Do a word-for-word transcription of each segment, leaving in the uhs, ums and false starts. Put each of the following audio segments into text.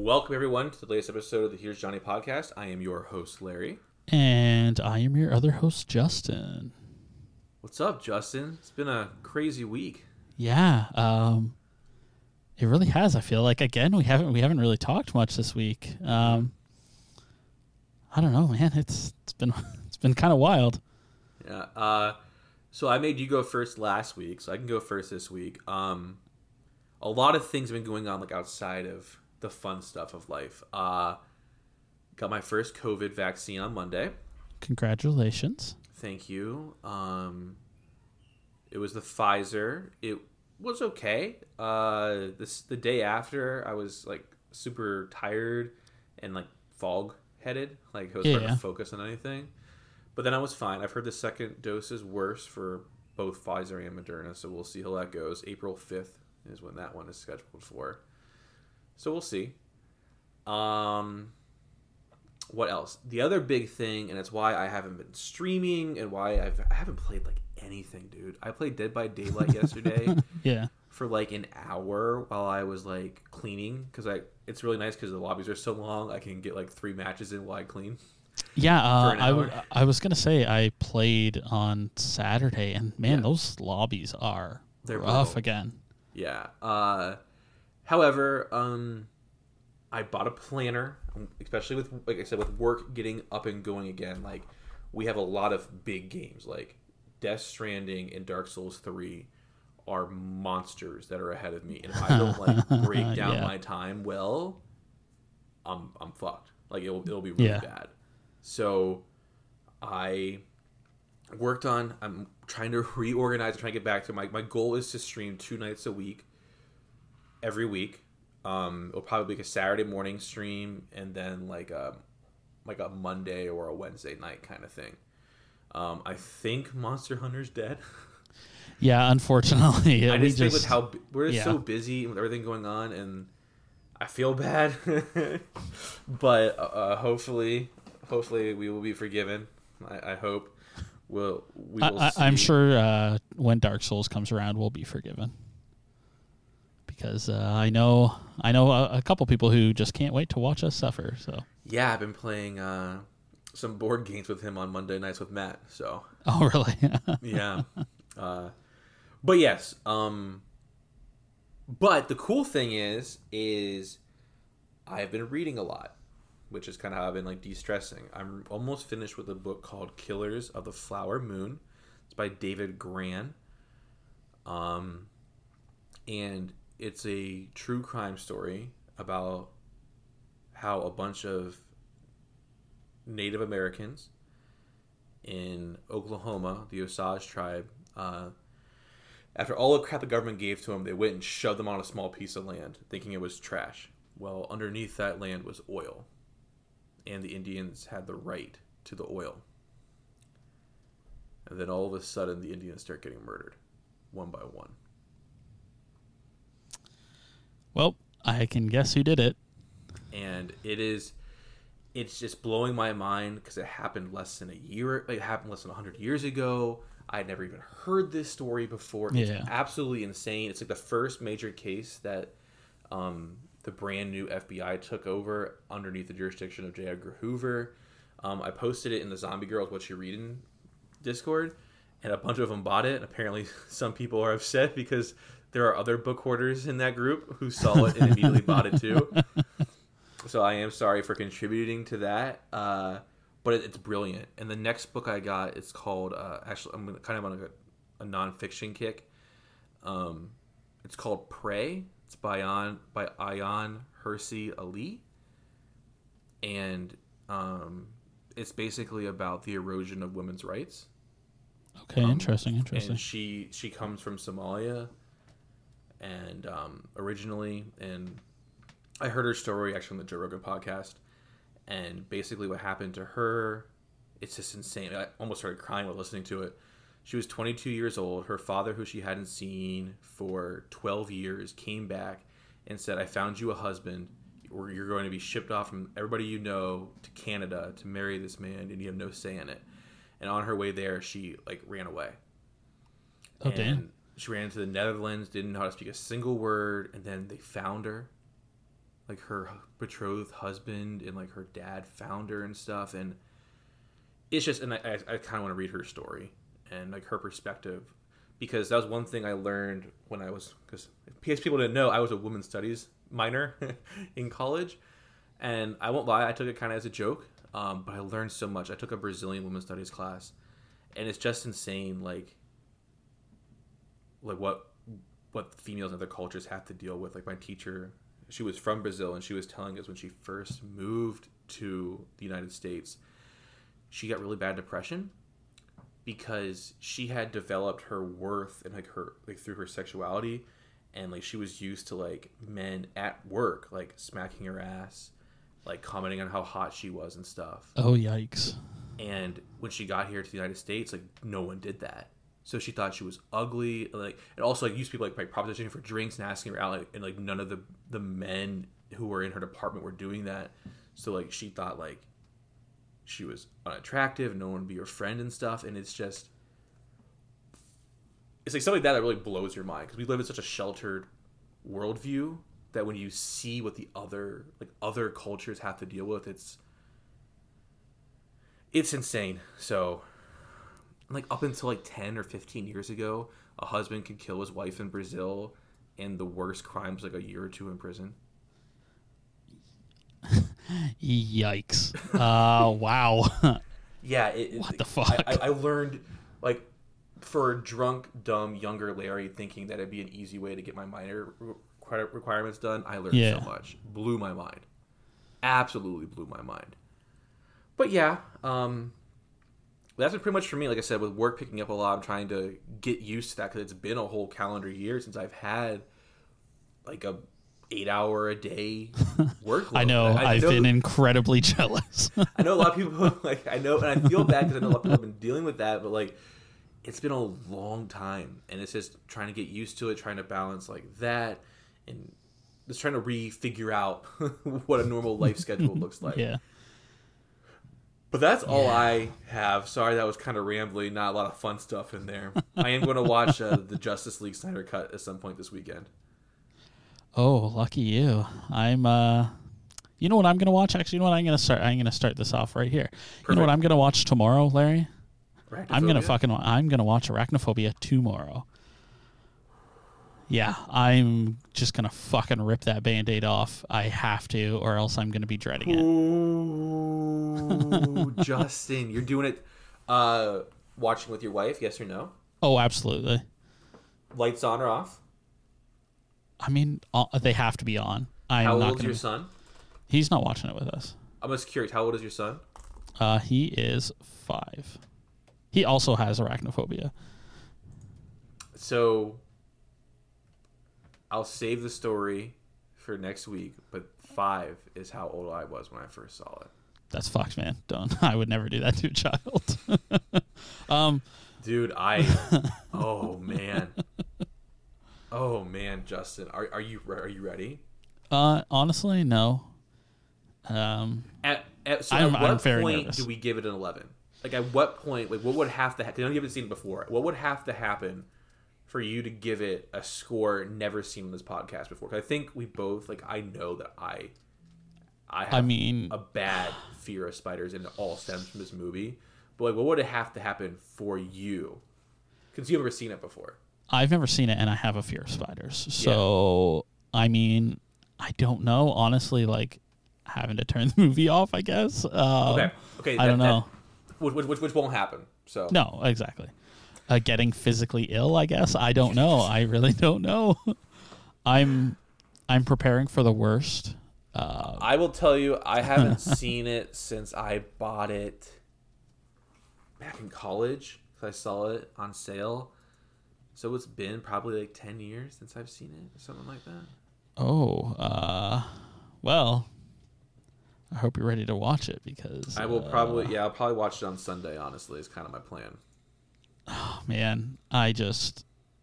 Welcome, everyone, to the latest episode of the Here's Johnny podcast. I am your host, Larry. And I am your other host, Justin. What's up, Justin? It's been a crazy week. Yeah, um, it really has. I feel like, again, we haven't we haven't really talked much this week. Um, I don't know, man. It's it's been it's been kind of wild. Yeah. Uh, so I made you go first last week, so I can go first this week. Um, a lot of things have been going on, like outside of the fun stuff of life. Uh, got my first COVID vaccine on Monday. Congratulations. Thank you. Um, it was the Pfizer. It was okay. Uh, this the day after, I was like super tired and like fog headed. Like I was Yeah, hard yeah. to focus on anything. But then I was fine. I've heard the second dose is worse for both Pfizer and Moderna, so we'll see how that goes. April fifth is when that one is scheduled for. So we'll see. Um, what else? The other big thing, and it's why I haven't been streaming and why I've, I haven't played like anything, dude. I played Dead by Daylight yesterday Yeah. for like an hour while I was like cleaning, because I it's really nice because the lobbies are so long. I can get like three matches in while I clean. Yeah, uh, For an I, w- hour. I was going to say I played on Saturday, and man, Yeah. those lobbies are They're rough brutal. again. Yeah. Uh, however, um, I bought a planner, especially with, like I said, with work getting up and going again. Like, we have a lot of big games, like Death Stranding and Dark Souls three are monsters that are ahead of me. And if I don't like break down Yeah. my time well, I'm I'm fucked. Like it'll it'll be really Yeah. bad. So I worked on. I'm trying to reorganize. Trying to get back to my my goal is to stream two nights a week, every week. Um, it'll probably be like a Saturday morning stream and then like a like a Monday or a Wednesday night kind of thing. Um, I think Monster Hunter's dead. Yeah, unfortunately. Yeah, I we just think with how bu- we're yeah. so busy with everything going on, and I feel bad. But uh, hopefully, hopefully we will be forgiven. I, I hope we'll we will. I, I, see. I'm sure uh, when Dark Souls comes around, we'll be forgiven. Because uh, I know I know a, a couple people who just can't wait to watch us suffer. So, Yeah, I've been playing uh, some board games with him on Monday nights with Matt. So oh really? yeah, uh, but yes. Um, but the cool thing is, is I've been reading a lot, which is kind of how I've been like de-stressing. I'm almost finished with a book called Killers of the Flower Moon. It's by David Gran. Um, and it's a true crime story about how a bunch of Native Americans in Oklahoma, the Osage tribe, uh, after all the crap the government gave to them, they went and shoved them on a small piece of land, thinking it was trash. Well, underneath that land was oil, and the Indians had the right to the oil. And then all of a sudden, the Indians start getting murdered, one by one. Well, I can guess who did it. And it is, it's just blowing my mind because it happened less than a year, it happened less than one hundred years ago. I had never even heard this story before. It's Yeah. absolutely insane. It's like the first major case that um, the brand new F B I took over underneath the jurisdiction of J. Edgar Hoover. Um, I posted it in the Zombie Girls What You Reading Discord, and a bunch of them bought it. And apparently some people are upset because there are other book hoarders in that group who saw it and immediately bought it too. So I am sorry for contributing to that, uh, but it, it's brilliant. And the next book I got, it's called, uh, actually, I'm gonna, kind of on a, a nonfiction kick. Um, it's called Prey. It's by Ion, by Ayan Hersey Ali. And um, it's basically about the erosion of women's rights. Okay, Um, interesting, interesting. And she, she comes from Somalia, and um, originally, and I heard her story actually on the Joe Rogan podcast, and basically what happened to her, it's just insane. I almost started crying while listening to it. She was twenty-two years old. Her father, who she hadn't seen for twelve years, came back and said, I found you a husband, or you're going to be shipped off from everybody you know to Canada to marry this man, and you have no say in it. And on her way there, she like ran away. Oh, and damn. She ran into the Netherlands, didn't know how to speak a single word, and then they found her like her betrothed husband and like her dad found her and stuff, and it's just, and I, I, I kind of want to read her story and like her perspective, because that was one thing I learned when I was, because in case people didn't know, I was a women's studies minor in college, and I won't lie, I took it kind of as a joke, um, but I learned so much. I took a Brazilian women's studies class, and it's just insane, like like what what females in other cultures have to deal with. Like my teacher, she was from Brazil, and she was telling us when she first moved to the United States, she got really bad depression because she had developed her worth and like her like through her sexuality, and like she was used to like men at work like smacking her ass, like commenting on how hot she was and stuff. Oh, yikes. And when she got here to the United States, like no one did that. So she thought she was ugly, like, and also like used to people like, like propositioning for drinks and asking her out, like, and like none of the the men who were in her department were doing that. So like she thought like she was unattractive, no one would be her friend and stuff. And it's just, it's like something like that that really blows your mind, because we live in such a sheltered worldview that when you see what the other like other cultures have to deal with, it's it's insane. So. Like up until like ten or fifteen years ago, a husband could kill his wife in Brazil, and the worst crime was like a year or two in prison. Yikes. Uh, wow. Yeah. It, what it, the fuck? I, I learned, like, for drunk, dumb, younger Larry thinking that it'd be an easy way to get my minor requir- requirements done, I learned yeah. so much. Blew my mind. Absolutely blew my mind. But yeah, um... that's been pretty much for me. Like I said, with work picking up a lot, I'm trying to get used to that, because it's been a whole calendar year since I've had like a eight hour a day workload. I know. I, I I've know, been incredibly jealous. I know a lot of people like I know, and I feel bad because I know a lot of people have been dealing with that. But like, it's been a long time, and it's just trying to get used to it, trying to balance like that, and just trying to re-figure out what a normal life schedule looks like. Yeah. But that's all yeah. I have. Sorry, that was kind of rambly. Not a lot of fun stuff in there. I am going to watch uh, the Justice League Snyder Cut at some point this weekend. Oh, lucky you. I'm, uh, you know what I'm going to watch? Actually, you know what I'm going to start? I'm going to start this off right here. Perfect. You know what I'm going to watch tomorrow, Larry? I'm going to fucking, I'm going to watch Arachnophobia tomorrow. Yeah, I'm just going to fucking rip that Band-Aid off. I have to, or else I'm going to be dreading it. Ooh, Justin, you're doing it, uh, watching with your wife, yes or no? Oh, absolutely. Lights on or off? I mean, uh, they have to be on. I'm how not old is your be, son? He's not watching it with us. I'm just curious, how old is your son? Uh, he is five. He also has arachnophobia. So... I'll save the story for next week, but five is how old I was when I first saw it. That's fucked, man. Don't. I would never do that to a child. um, Dude, I... oh, man. Oh, man, Justin. Are are you are you ready? Uh, honestly, no. Um, at, at, so I'm, at what I'm very point nervous. do we give it an eleven? Like, at what point... Like, what would have to happen? I know you haven't seen it before. What would have to happen for you to give it a score never seen on this podcast before? Because I think we both, like, I know that I I have I mean, a bad fear of spiders, and it all stems from this movie. But, like, what would it have to happen for you? Because you've never seen it before. I've never seen it, and I have a fear of spiders. So, yeah. I mean, I don't know. Honestly, like, having to turn the movie off, I guess. Um, okay. Okay. I that, don't know. That, which, which, which won't happen. So No, exactly. Uh, getting physically ill, I guess. I don't know. I really don't know. I'm I'm preparing for the worst. Uh, I will tell you, I haven't seen it since I bought it back in college. I saw it on sale. So it's been probably like ten years since I've seen it, or something like that. Oh, uh, well, I hope you're ready to watch it, because I will uh, probably, yeah, I'll probably watch it on Sunday, honestly, is kind of my plan. Oh, man, I just,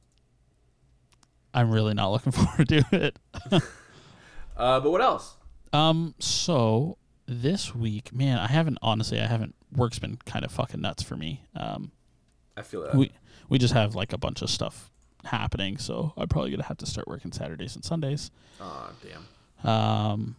I'm really not looking forward to it. uh, but what else? Um, so this week, man, I haven't, honestly, I haven't, work's been kind of fucking nuts for me. Um, I feel that. We, we just have like a bunch of stuff happening, so I'm probably going to have to start working Saturdays and Sundays. Oh, damn. Um,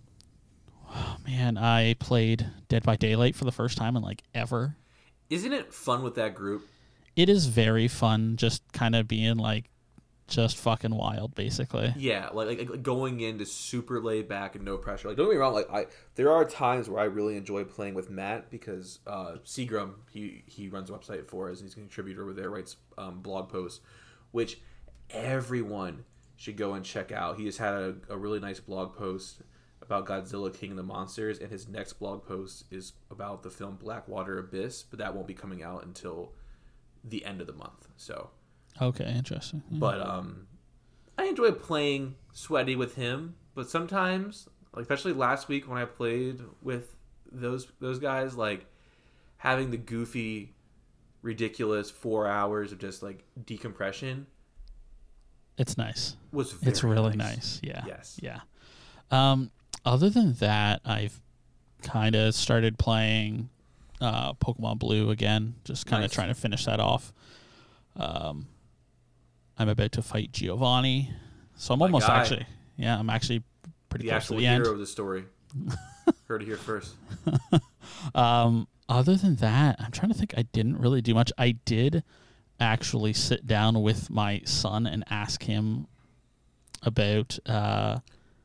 oh, man, I played Dead by Daylight for the first time in like ever. Isn't it fun with that group? It is very fun, just kind of being like, just fucking wild, basically. Yeah, like, like, like going into super laid back and no pressure. Like, don't get me wrong. Like, I there are times where I really enjoy playing with Matt because uh, Seagram he he runs a website for us. And he's a contributor over there, writes um, blog posts, which everyone should go and check out. He just had a, a really nice blog post about Godzilla King of the Monsters, and his next blog post is about the film Blackwater Abyss, but that won't be coming out until the end of the month. So. Okay, interesting. Yeah. But um, I enjoy playing sweaty with him. But sometimes, like especially last week when I played with those those guys, like having the goofy, ridiculous four hours of just like decompression. It's nice. Was very it's really nice. nice. Yeah. Yes. Yeah. Um, other than that, I've kind of started playing uh, Pokemon Blue again. Just kind of Nice. trying to finish that off. Um. I'm about to fight Giovanni, so I'm My almost guy. actually, yeah, I'm actually pretty The close to actual the hero end. of the story. Heard it here first. um, other than that, I'm trying to think. I didn't really do much. I did actually sit down with my son and ask him about. Uh,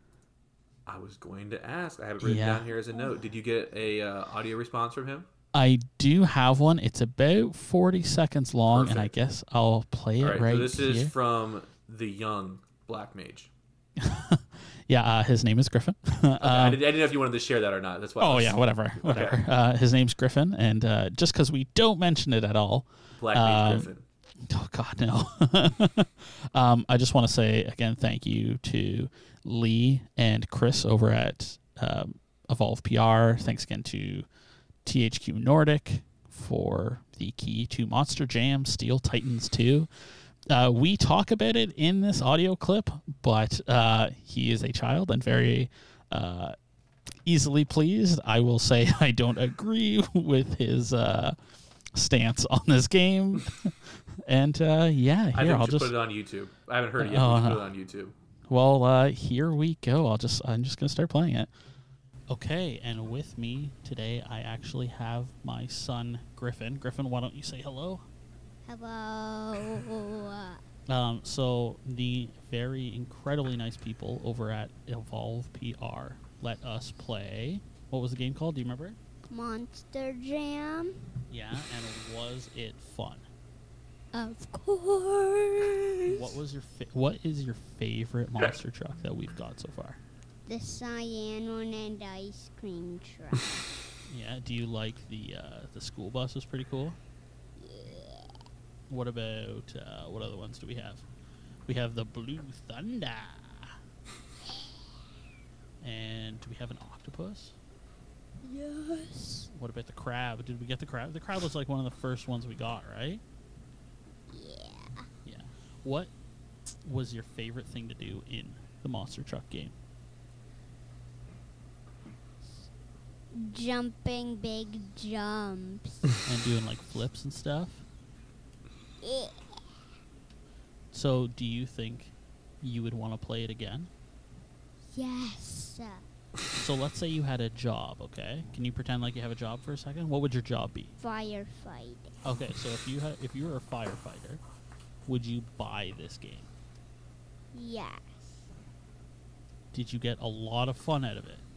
I was going to ask. I have it written Yeah. down here as a note. Did you get a uh, audio response from him? I do have one. It's about forty seconds long, Perfect. and I guess I'll play it All right. right so this here. is from the young Black Mage. Yeah, uh, his name is Griffin. Okay, I, Um, didn't, I didn't know if you wanted to share that or not. That's why. I Oh was- yeah, whatever, whatever. Okay. Uh, his name's Griffin, and uh, just because we don't mention it at all, Black Mage um, Griffin. oh god, no. um, I just want to say again, thank you to Lee and Chris over at um, Evolve P R. Thanks again to T H Q Nordic for the key to Monster Jam Steel Titans two. Uh, we talk about it in this audio clip, but uh, he is a child and very uh, easily pleased. I will say I don't agree with his uh, stance on this game. And uh, yeah, I think here we I'll should just put it on YouTube. I haven't heard it yet. Oh, we should uh, put it on YouTube. well, uh, here we go. I'll just I'm just gonna start playing it. Okay, and with me today, I actually have my son Griffin. Griffin, why don't you say hello? Hello. Um, so the very incredibly nice people over at Evolve P R let us play. What was the game called? Do you remember? Monster Jam. Yeah, and was it fun? Of course. What was your fa- What is your favorite monster truck that we've got so far? The cyan one and ice cream truck. Yeah. Do you like the uh, the school bus? Was pretty cool. What about uh, what other ones do we have? We have the Blue Thunder. And do we have an octopus? Yes. What about the crab? Did we get the crab? The crab was like one of the first ones we got, right? Yeah. Yeah. What was your favorite thing to do in the monster truck game? Jumping big jumps. And doing like flips and stuff? Eh, So, do you think you would want to play it again? yes. So, let's say you had a job, okay? Can you pretend like you have a job for a second? What would your job be? Firefighting. Okay, so if you had, if you were a firefighter, would you buy this game? Yes. Did you get a lot of fun out of it?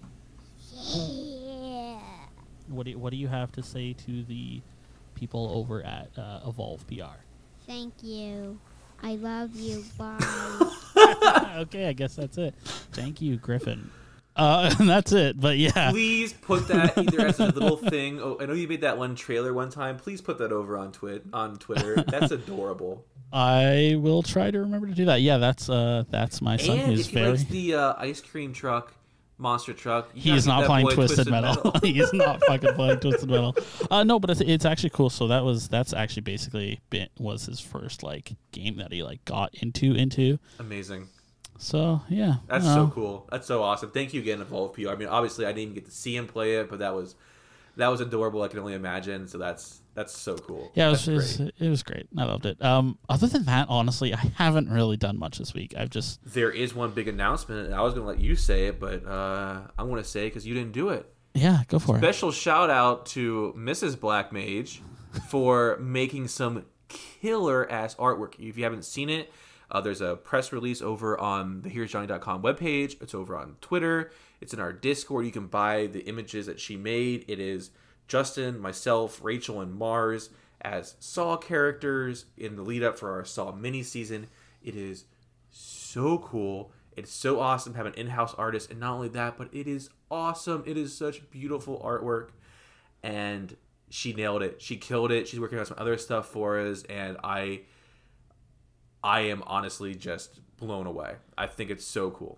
Yeah. What do you, what do you have to say to the people over at uh, Evolve P R? Thank you. I love you. Bye. Okay, I guess that's it. Thank you, Griffin. Uh, and that's it. But yeah, Please put that either as a little thing. Oh, I know you made that one trailer one time. Please put that over on Twit on Twitter. That's adorable. I will try to remember to do that. Yeah, that's uh, that's my son. And Who's if he very. likes the uh, ice cream truck, monster truck, you He gotta is give not that playing boy Twisted, Metal. He is not fucking playing Twisted Metal. Uh, no, but it's, it's actually cool. So that was that's actually basically been, was his first like game that he like got into into. Amazing. So yeah, That's uh, so cool. That's so awesome. Thank you again, Evolve P R. I mean, obviously, I didn't even get to see him play it, but that was that was adorable. I can only imagine. So that's that's so cool. Yeah, it was, it was it was great. I loved it. Um, other than that, honestly, I haven't really done much this week. I've just there is one big announcement. I was going to let you say it, but uh, I want to say it because you didn't do it. Yeah, go for Special it. Special shout out to Missus Black Mage for making some killer ass artwork. If you haven't seen it, uh, there's a press release over on the here's johnny dot com webpage. It's over on Twitter. It's in our Discord. You can buy the images that she made. It is Justin, myself, Rachel, and Mars as Saw characters in the lead up for our Saw mini season. It is so cool. It's so awesome to have an in-house artist, and not only that, but it is awesome. It is such beautiful artwork, and she nailed it. She killed it. She's working on some other stuff for us, and I, I am honestly just blown away. I think it's so cool.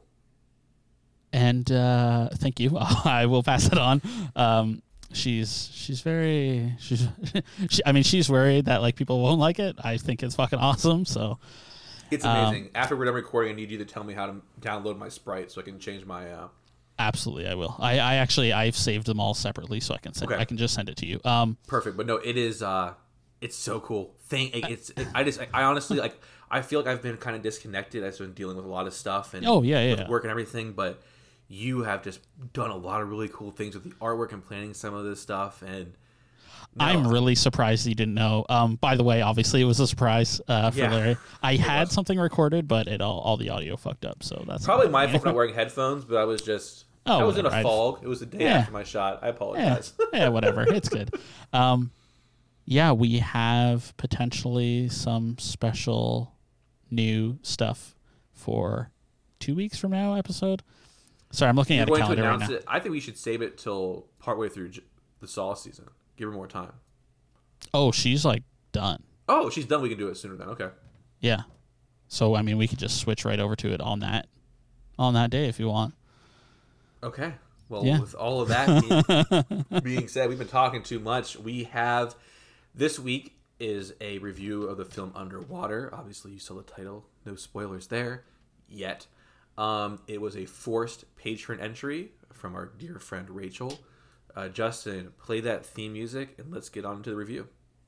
And uh, thank you. I will pass it on. Um, she's she's very she's. she, I mean, she's worried that like people won't like it. I think it's fucking awesome. So. It's amazing. Um, After we're done recording, I need you to tell me how to download my Sprite so I can change my. Uh... Absolutely, I will. I, I actually I've saved them all separately, so I can send. Okay. I can just send it to you. Um, Perfect, but no, it is. Uh, it's so cool. Thank. It's. It, I just. I honestly like. I feel like I've been kind of disconnected. I've been dealing with a lot of stuff and. Oh yeah, yeah. With yeah. work and everything, but you have just done a lot of really cool things with the artwork and planning some of this stuff and. No. I'm really surprised you didn't know. Um, by the way, obviously it was a surprise uh, for yeah, Larry. I had was. something recorded, but it all, all the audio fucked up. So that's probably my fault for not wearing headphones. But I was just oh, I was whatever. in a fog. It was the day yeah. after my shot. I apologize. Yeah, yeah whatever. It's good. Um, yeah, we have potentially some special new stuff for two weeks from now episode. Sorry, I'm looking You're at a going calendar to announce right now. It. I think we should save it till partway through the Saw season. Give her more time. Oh, she's like done. Oh, she's done. We can do it sooner then. Okay. Yeah. So I mean, we could just switch right over to it on that, on that day if you want. Okay. Well, yeah. with all of that being, being said, we've been talking too much. We have this week is a review of the film Underwater. Obviously, you saw the title. No spoilers there yet. Um, it was a forced patron entry from our dear friend Rachel. Uh, Justin, play that theme music and let's get on to the review.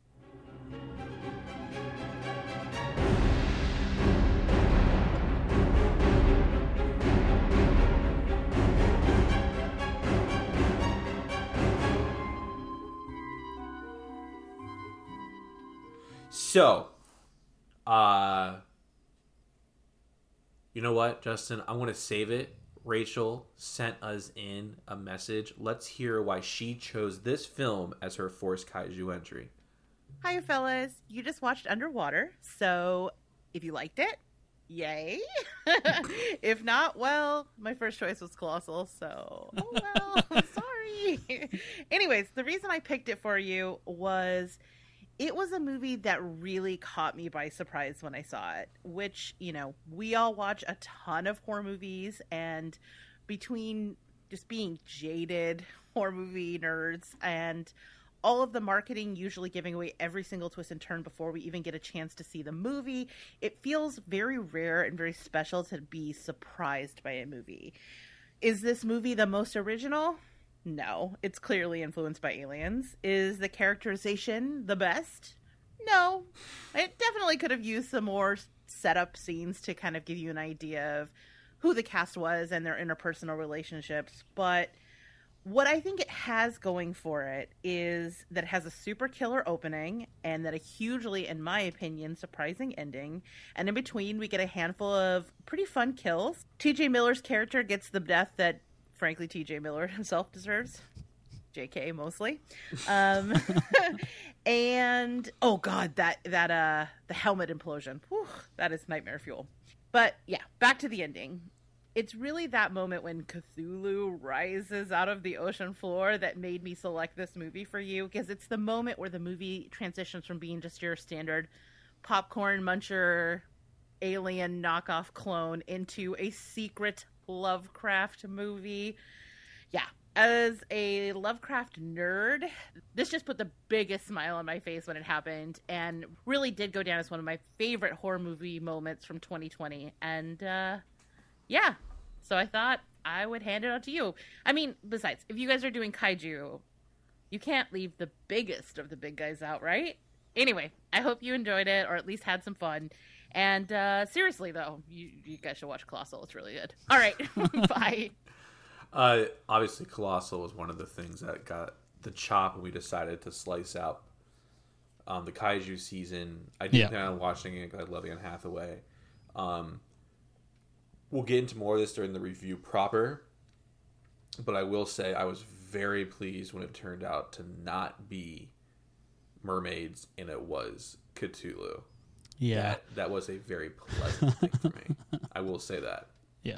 So, uh, you know what, Justin? I want to save it. Rachel sent us in a message. Let's hear why she chose this film as her Force Kaiju entry. Hi, fellas. You just watched Underwater, so if you liked it, yay. If not, well, my first choice was Colossal, so oh well, sorry. Anyways, the reason I picked it for you was it was a movie that really caught me by surprise when I saw it, which, you know, we all watch a ton of horror movies, and between just being jaded horror movie nerds and all of the marketing usually giving away every single twist and turn before we even get a chance to see the movie, it feels very rare and very special to be surprised by a movie. Is this movie the most original? No, it's clearly influenced by Aliens. Is the characterization the best? No. It definitely could have used some more setup scenes to kind of give you an idea of who the cast was and their interpersonal relationships. But what I think it has going for it is that it has a super killer opening and that a hugely, in my opinion, surprising ending. And in between, we get a handful of pretty fun kills. T J Miller's character gets the death that frankly, T J Miller himself deserves. J K mostly. Um, and, oh God, that, that, uh, the helmet implosion. Whew, that is nightmare fuel. But yeah, back to the ending. It's really that moment when Cthulhu rises out of the ocean floor that made me select this movie for you, because it's the moment where the movie transitions from being just your standard popcorn muncher alien knockoff clone into a secret Lovecraft movie. Yeah, as a Lovecraft nerd, this just put the biggest smile on my face when it happened and really did go down as one of my favorite horror movie moments from twenty twenty. And uh yeah, so I thought I would hand it out to you. I mean, besides, if you guys are doing kaiju, You can't leave the biggest of the big guys out, right? Anyway, I hope you enjoyed it, or at least had some fun. And uh, seriously, though, you, you guys should watch Colossal. It's really good. All right, bye. Uh, obviously, Colossal was one of the things that got the chop when we decided to slice out um, the Kaiju season. I did yeah. plan on watching it because I love Anne Hathaway. Um, we'll get into more of this during the review proper, but I will say I was very pleased when it turned out to not be mermaids and it was Cthulhu. Yeah. That, that was a very pleasant thing for me. I will say that. Yeah.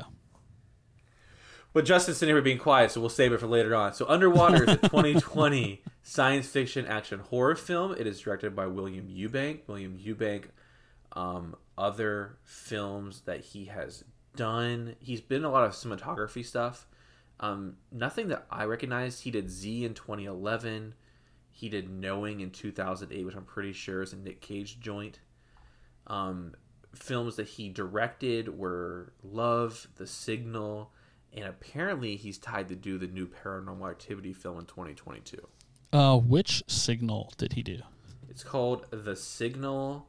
But Justin's sitting here being quiet, so we'll save it for later on. So Underwater is a twenty twenty science fiction action horror film. It is directed by William Eubank. William Eubank, um, other films that he has done. He's been in a lot of cinematography stuff. Um, nothing that I recognized. He did Z in twenty eleven. He did Knowing in two thousand eight, which I'm pretty sure is a Nick Cage joint. Um, films that he directed were Love, The Signal, and apparently he's tied to do the new Paranormal Activity film in twenty twenty-two. Uh, which Signal did he do? It's called The Signal.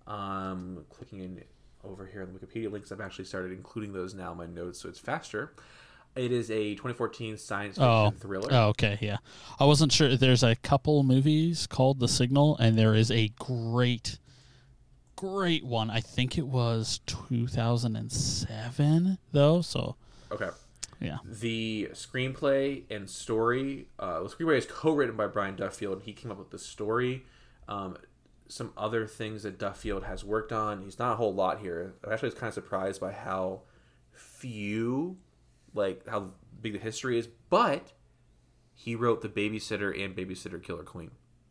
Um, clicking in over here on the Wikipedia links, I've actually started including those now in my notes, so it's faster. It is a twenty fourteen science fiction oh. thriller. Oh, okay, yeah. I wasn't sure. There's a couple movies called The Signal, and there is a great, great one. I think it was two thousand seven, though, so... Okay. Yeah. The screenplay and story, uh, the screenplay is co-written by Brian Duffield. He came up with the story. Um, some other things that Duffield has worked on. He's not a whole lot here. I actually was kind of surprised by how few, like how big the history is. But he wrote The Babysitter and Babysitter Killer Queen,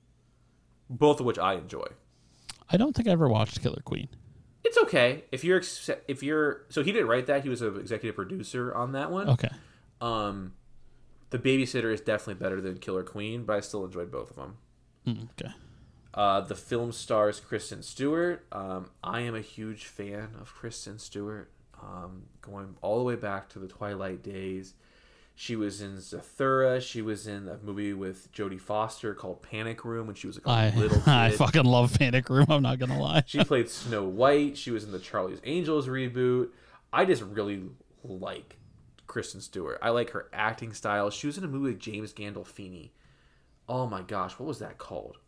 both of which I enjoy. I don't think I ever watched Killer Queen. It's okay if you're if you're so he didn't write that. He was an executive producer on that one. Okay. Um, The Babysitter is definitely better than Killer Queen, but I still enjoyed both of them. Mm, okay. Uh, the film stars Kristen Stewart. Um, I am a huge fan of Kristen Stewart. Um, going all the way back to the Twilight days. She was in Zathura. She was in a movie with Jodie Foster called Panic Room when she was like a I, little kid. I fucking love Panic Room. I'm not gonna lie. She played Snow White. She was in the Charlie's Angels reboot. I just really like Kristen Stewart. I like her acting style. She was in a movie with James Gandolfini. Oh my gosh, what was that called?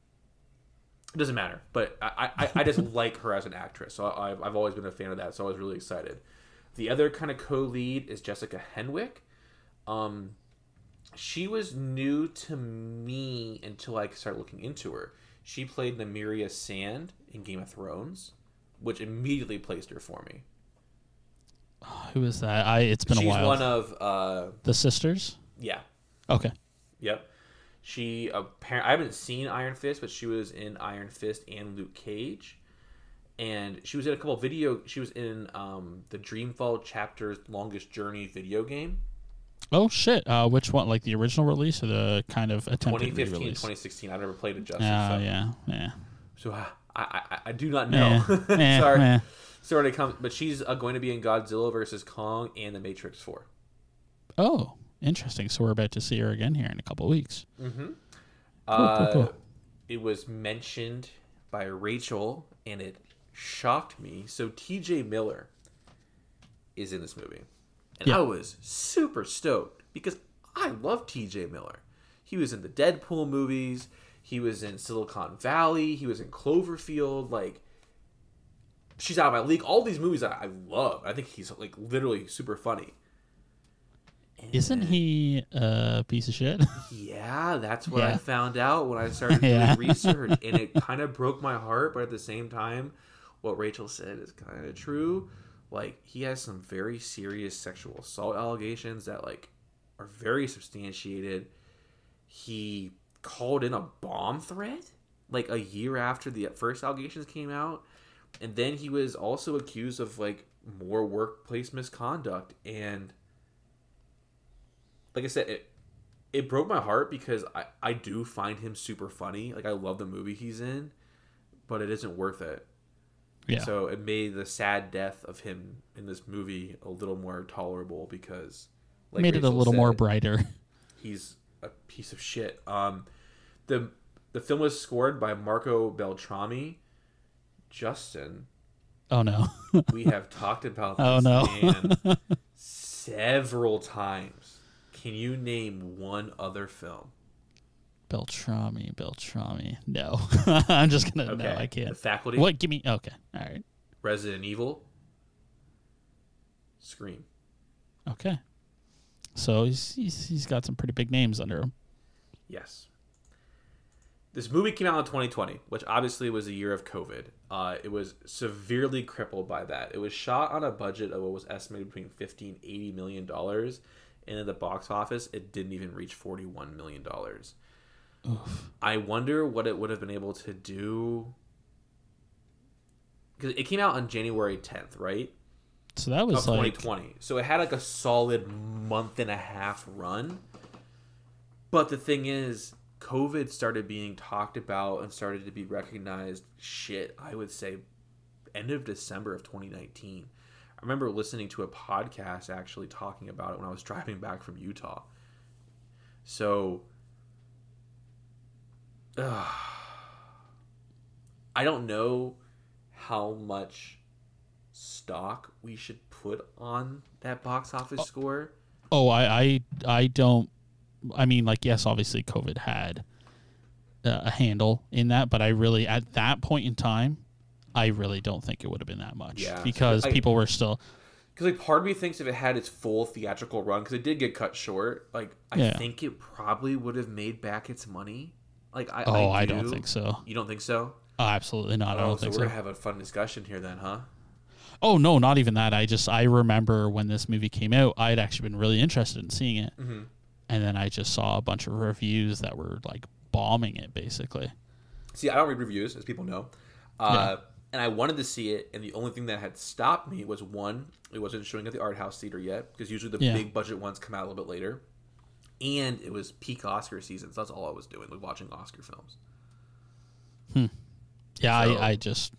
It doesn't matter, but I, I, I just like her as an actress. So I've, I've always been a fan of that, so I was really excited. The other kind of co-lead is Jessica Henwick. Um, she was new to me until I started looking into her. She played Nymeria Sand in Game of Thrones, which immediately placed her for me. Who is that? I. It's been She's a while. She's one of uh, the sisters. Yeah. Okay. Yep. She apparently I haven't seen Iron Fist, but she was in Iron Fist and Luke Cage, and she was in a couple of video. She was in um, the Dreamfall Chapter's Longest Journey video game. Oh shit! Uh, which one? Like the original release or the kind of attempted twenty fifteen, re-release? twenty sixteen. I've never played it justice. Yeah, so. yeah, yeah. So I, I, I do not know. Eh, eh, Sorry. eh. Sorry to come, but she's uh, going to be in Godzilla versus Kong and The Matrix four. Oh, interesting. So we're about to see her again here in a couple of weeks. Mm-hmm. Cool, Uh, cool, cool. It was mentioned by Rachel, and it shocked me. So T J Miller is in this movie. And Yeah. I was super stoked because I love T J Miller. He was in the Deadpool movies. He was in Silicon Valley. He was in Cloverfield. Like, She's Out of My League. All these movies I, I love. I think he's like literally super funny. And Isn't he a piece of shit? Yeah, that's what Yeah. I found out when I started doing Yeah. research, and it kind of broke my heart. But at the same time, what Rachel said is kind of true. Like, he has some very serious sexual assault allegations that like are very substantiated. He called in a bomb threat like a year after the first allegations came out, and then he was also accused of like more workplace misconduct. And like I said, it it broke my heart because I, I do find him super funny. Like, I love the movie he's in, but it isn't worth it. Yeah. So it made the sad death of him in this movie a little more tolerable because, like Made it a Rachel little more said, brighter. He's a piece of shit. Um, the the film was scored by Marco Beltrami. Justin. Oh no. We have talked about this oh, no. man several times. Can you name one other film? Beltrami, Beltrami. No. I'm just gonna okay. no, I can't. The Faculty. What? Give me okay. All right. Resident Evil. Scream. Okay. So he's, he's he's got some pretty big names under him. Yes. This movie came out in twenty twenty, which obviously was a year of COVID. Uh, it was severely crippled by that. It was shot on a budget of what was estimated between fifty and eighty million dollars, and at the box office, it didn't even reach forty-one million dollars. I wonder what it would have been able to do, because it came out on January tenth, right? So that was of like twenty twenty. So it had like a solid month and a half run. But the thing is, COVID started being talked about and started to be recognized, shit, I would say end of December of twenty nineteen. I remember listening to a podcast actually talking about it when I was driving back from Utah. So, uh, I don't know how much stock we should put on that box office score. Oh, I, I, I don't. I mean, like, yes, obviously COVID had uh, a handle in that, but I really, at that point in time, I really don't think it would have been that much. Yeah, because I, people were still. Because like part of me thinks if it had its full theatrical run, because it did get cut short, like I yeah. think it probably would have made back its money. Like I, oh, I, I do. don't think so. You don't think so? Oh, absolutely not. Oh, I don't so think we're so. gonna have a fun discussion here then, huh? Oh no, not even that. I just I remember when this movie came out, I had actually been really interested in seeing it, Mm-hmm. and then I just saw a bunch of reviews that were like bombing it, basically. See, I don't read reviews, as people know, uh, yeah. and I wanted to see it, and the only thing that had stopped me was one, it wasn't showing at the art house theater yet, because usually the yeah. big budget ones come out a little bit later, and it was peak Oscar season, so that's all I was doing, was watching Oscar films. Hmm. Yeah, so, I, I just.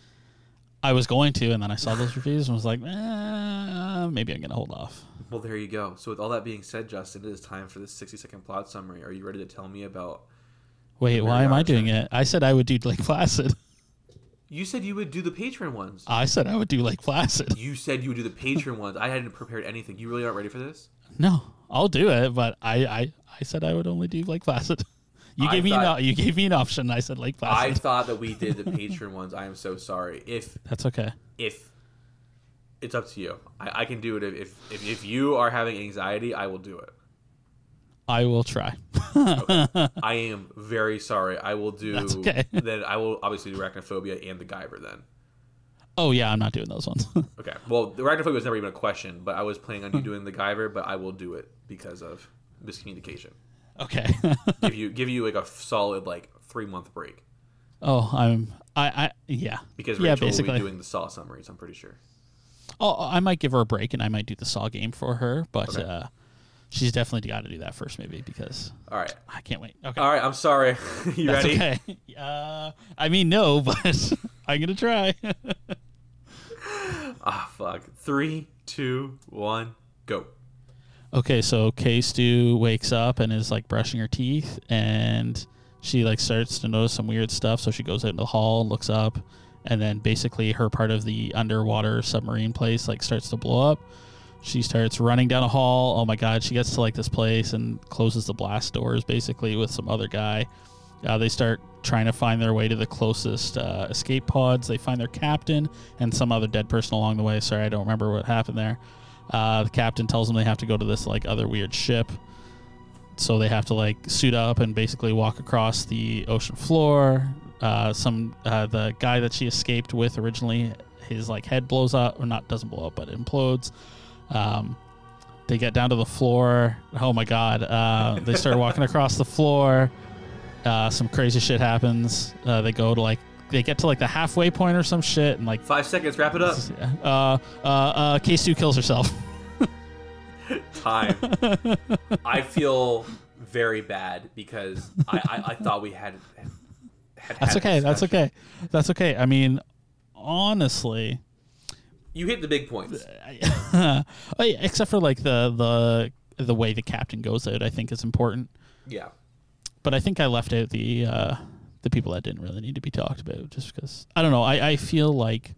I was going to, and then I saw those reviews and was like, eh, maybe I'm going to hold off. Well, there you go. So with all that being said, Justin, it is time for this sixty-second plot summary. Are you ready to tell me about... Wait, why am I doing it? I said I would do Lake Placid. You said you would do the Patreon ones. I said I would do Lake Placid. You said you would do the Patreon ones. I hadn't prepared anything. You really aren't ready for this? No, I'll do it, but I, I, I said I would only do Lake Placid. You gave I me thought, an, you gave me an option. I said Lake Placid. I thought that we did the Patreon ones. I am so sorry. If that's okay. If it's up to you, I, I can do it. If, if if you are having anxiety, I will do it. I will try. Okay. I am very sorry. I will do. That's okay. Then I will obviously do Arachnophobia and the Guyver then. Oh yeah, I'm not doing those ones. Okay. Well, the Arachnophobia was never even a question, but I was planning on you doing the Guyver, but I will do it because of miscommunication. Okay. give you give you like a solid like three month break. Oh, I'm I I yeah. Because yeah, Rachel basically. will be doing the Saw summaries, I'm pretty sure. Oh, I might give her a break and I might do the Saw game for her, but okay. uh, she's definitely got to do that first, maybe because. All right. I can't wait. Okay. All right. I'm sorry. You That's ready? Okay. Uh, I mean, no, but I'm gonna try. Ah, fuck. Three, two, one, go. Okay, so K-Stu wakes up and is like brushing her teeth, and she like starts to notice some weird stuff. So she goes out in the hall and looks up, and then basically her part of the underwater submarine place like starts to blow up. She starts running down a hall. Oh my god, she gets to like this place and closes the blast doors basically with some other guy. Uh, they start trying to find their way to the closest uh, escape pods. They find their captain and some other dead person along the way. Sorry, I don't remember what happened there. Uh, the captain tells them they have to go to this like other weird ship, so they have to like suit up and basically walk across the ocean floor. Uh, some uh, the guy that she escaped with originally, his like head blows up, or not doesn't blow up, but implodes. Um, they get down to the floor. Oh my god! Uh, they start walking across the floor. Uh, some crazy shit happens. Uh, they go to like. They get to like the halfway point or some shit, and like five seconds. Wrap it up. Uh, uh, uh, K-Stu kills herself. Time. I feel very bad because I, I, I thought we had. had that's had okay. That's okay. That's okay. I mean, honestly, you hit the big points. oh, yeah, except for like the the the way the captain goes out, I think, is important. Yeah. But I think I left out the uh, the people that didn't really need to be talked about, just because I don't know. I, I feel like,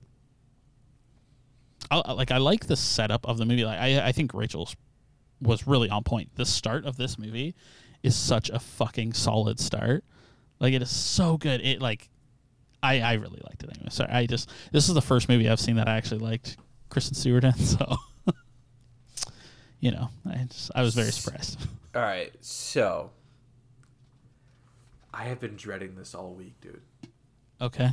I, like I like the setup of the movie. Like I I think Rachel's was really on point. The start of this movie is such a fucking solid start. Like it is so good. It like I I really liked it anyway. So I just this is the first movie I've seen that I actually liked Kristen Stewart in. So you know, I just I was very surprised. All right, so. I have been dreading this all week, dude. Okay.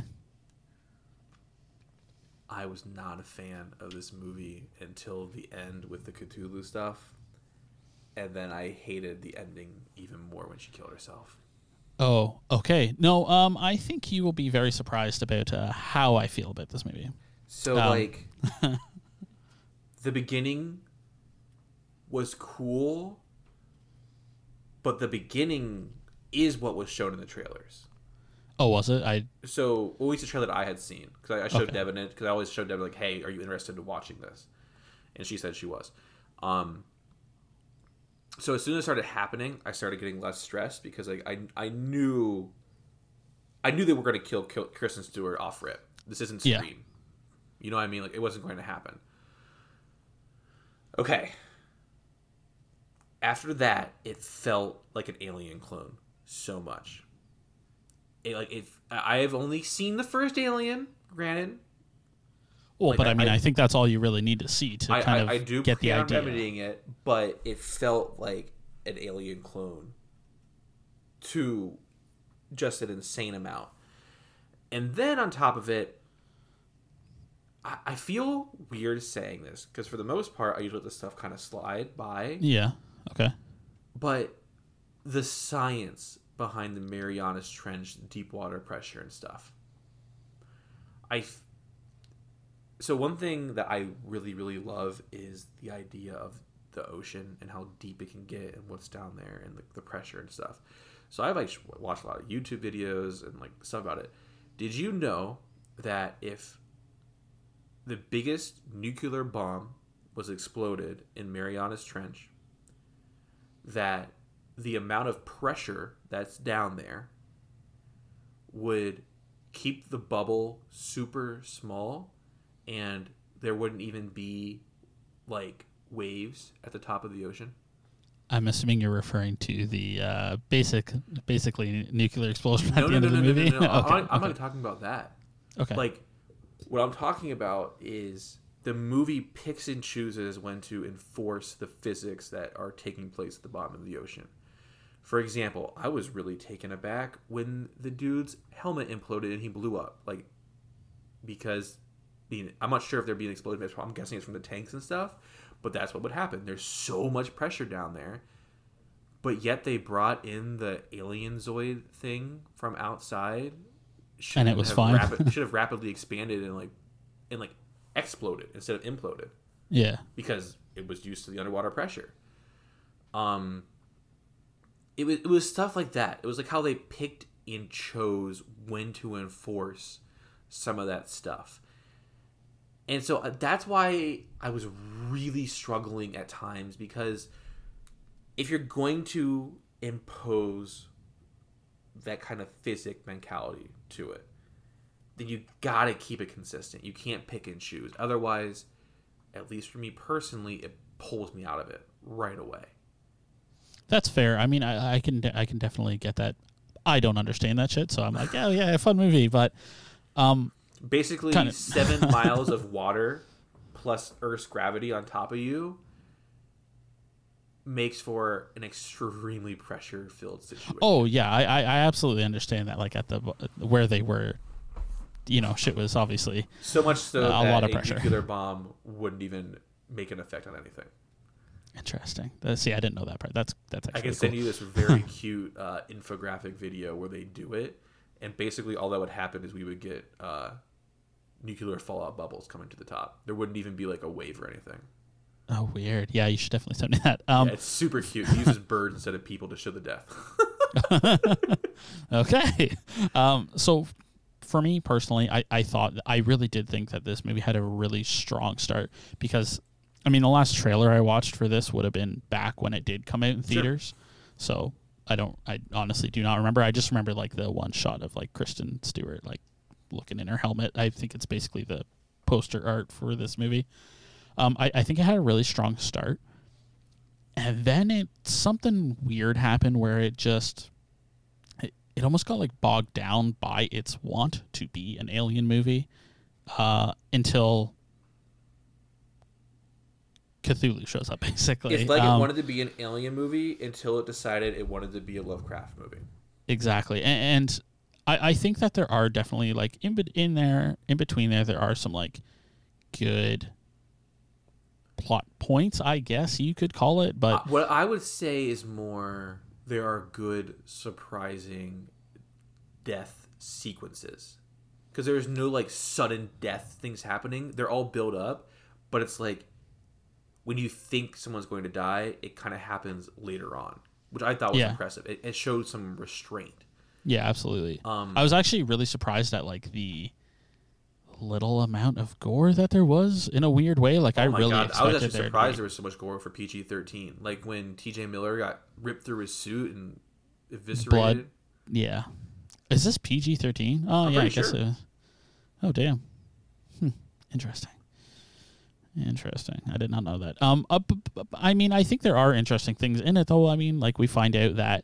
I was not a fan of this movie until the end with the Cthulhu stuff. And then I hated the ending even more when she killed herself. Oh, okay. No, um, I think you will be very surprised about uh, how I feel about this movie. So, um. like, the beginning was cool, but the beginning is what was shown in the trailers. Oh, was it? I so at least the trailer that I had seen, because I, I showed okay. Devin it, because I always showed Devin like, "Hey, are you interested in watching this?" And she said she was. Um. So as soon as it started happening, I started getting less stressed because like I I knew, I knew they were going to kill, kill Kristen Stewart off rip. This isn't Scream. Yeah. You know what I mean? Like it wasn't going to happen. Okay. After that, it felt like an Alien clone. So much. It, like if I have only seen the first Alien, granted. Well, like, but I, I mean, I, I think that's all you really need to see to I, kind I, of I do get the idea. I'm remedying it, but it felt like an Alien clone to just an insane amount. And then on top of it, I, I feel weird saying this because for the most part, I usually let this stuff kind of slide by. Yeah. Okay. But the science behind the Marianas Trench, deep water pressure and stuff. I. So one thing that I really, really love is the idea of the ocean and how deep it can get and what's down there and the, the pressure and stuff. So I've like watched a lot of YouTube videos and like stuff about it. Did you know that if the biggest nuclear bomb was exploded in Marianas Trench, that the amount of pressure that's down there would keep the bubble super small and there wouldn't even be like waves at the top of the ocean? I'm assuming you're referring to the uh, basic, basically nuclear explosion at no, the no, end no, of the no, movie. No, no, no. okay, I'm, I'm okay. not talking about that. Okay. Like, what I'm talking about is the movie picks and chooses when to enforce the physics that are taking place at the bottom of the ocean. For example, I was really taken aback when the dude's helmet imploded and he blew up. Like, because being, I'm not sure if they're being exploded. I'm guessing it's from the tanks and stuff. But that's what would happen. There's so much pressure down there. But yet they brought in the alien Zoid thing from outside. And it was have fine. Rapid, should have rapidly expanded and like and like exploded instead of imploded. Yeah. Because it was used to the underwater pressure. Um it was it was stuff like that. It was like how they picked and chose when to enforce some of that stuff. And so that's why I was really struggling at times, because if you're going to impose that kind of physic mentality to it, then you gotta keep it consistent. You can't pick and choose. Otherwise, at least for me personally, it pulls me out of it right away. That's fair. I mean, I, I can I can definitely get that. I don't understand that shit, so I'm like, oh yeah, fun movie, but um. Basically, kind of. seven miles of water plus Earth's gravity on top of you makes for an extremely pressure-filled situation. Oh yeah, I, I, I absolutely understand that. Like at the where they were, you know, shit was obviously so much so uh, that a lot of a pressure. nuclear bomb wouldn't even make an effect on anything. Interesting. Uh, see, I didn't know that part. That's that's actually I can cool. send you this very cute uh, infographic video where they do it, and basically all that would happen is we would get uh, nuclear fallout bubbles coming to the top. There wouldn't even be like a wave or anything. Oh, weird. Yeah, you should definitely send me that. Um, yeah, it's super cute. It uses birds instead of people to show the death. Okay. Um, so for me personally, I, I thought, I really did think that this movie had a really strong start, because I mean, the last trailer I watched for this would have been back when it did come out in theaters. Sure. So I don't, I honestly do not remember. I just remember like the one shot of like Kristen Stewart, like looking in her helmet. I think it's basically the poster art for this movie. Um, I, I think it had a really strong start. And then it, something weird happened where it just, it, it almost got like bogged down by its want to be an alien movie uh, until Cthulhu shows up, basically. It's like um, it wanted to be an alien movie until it decided it wanted to be a Lovecraft movie. Exactly. And, and I, I think that there are definitely like in, in there, in between there, there are some like good plot points, I guess you could call it. But uh, what I would say is more there are good, surprising death sequences. Because there's no like sudden death things happening. They're all built up, but it's like when you think someone's going to die, it kind of happens later on, which I thought was yeah. impressive. It, it showed some restraint. Yeah, absolutely. Um, I was actually really surprised at like the little amount of gore that there was in a weird way. Like oh I my really God. expected I was actually there surprised to there was so much gore for P G thirteen. Like when T J Miller got ripped through his suit and eviscerated. Blood. Yeah. Is this P G thirteen? Oh, I'm yeah, I pretty guess sure. it is. Oh, damn. Hmm. Interesting. Interesting. I did not know that. Um, uh, b- b- I mean, I think there are interesting things in it, though. I mean, like we find out that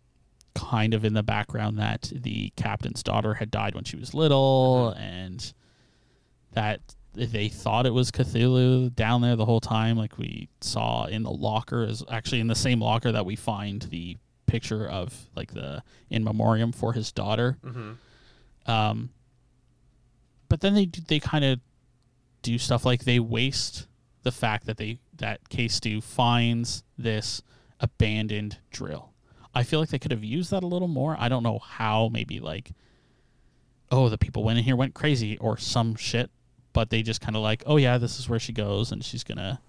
kind of in the background that the captain's daughter had died when she was little, mm-hmm. and that they thought it was Cthulhu down there the whole time. Like we saw in the locker, is actually in the same locker that we find the picture of like the in memoriam for his daughter. Mm-hmm. Um, but then they they kind of do stuff like they waste the fact that they that K Stu finds this abandoned drill. I feel like they could have used that a little more. I don't know how. Maybe like, oh, the people went in here went crazy or some shit. But they just kind of like, oh yeah, this is where she goes, and she's gonna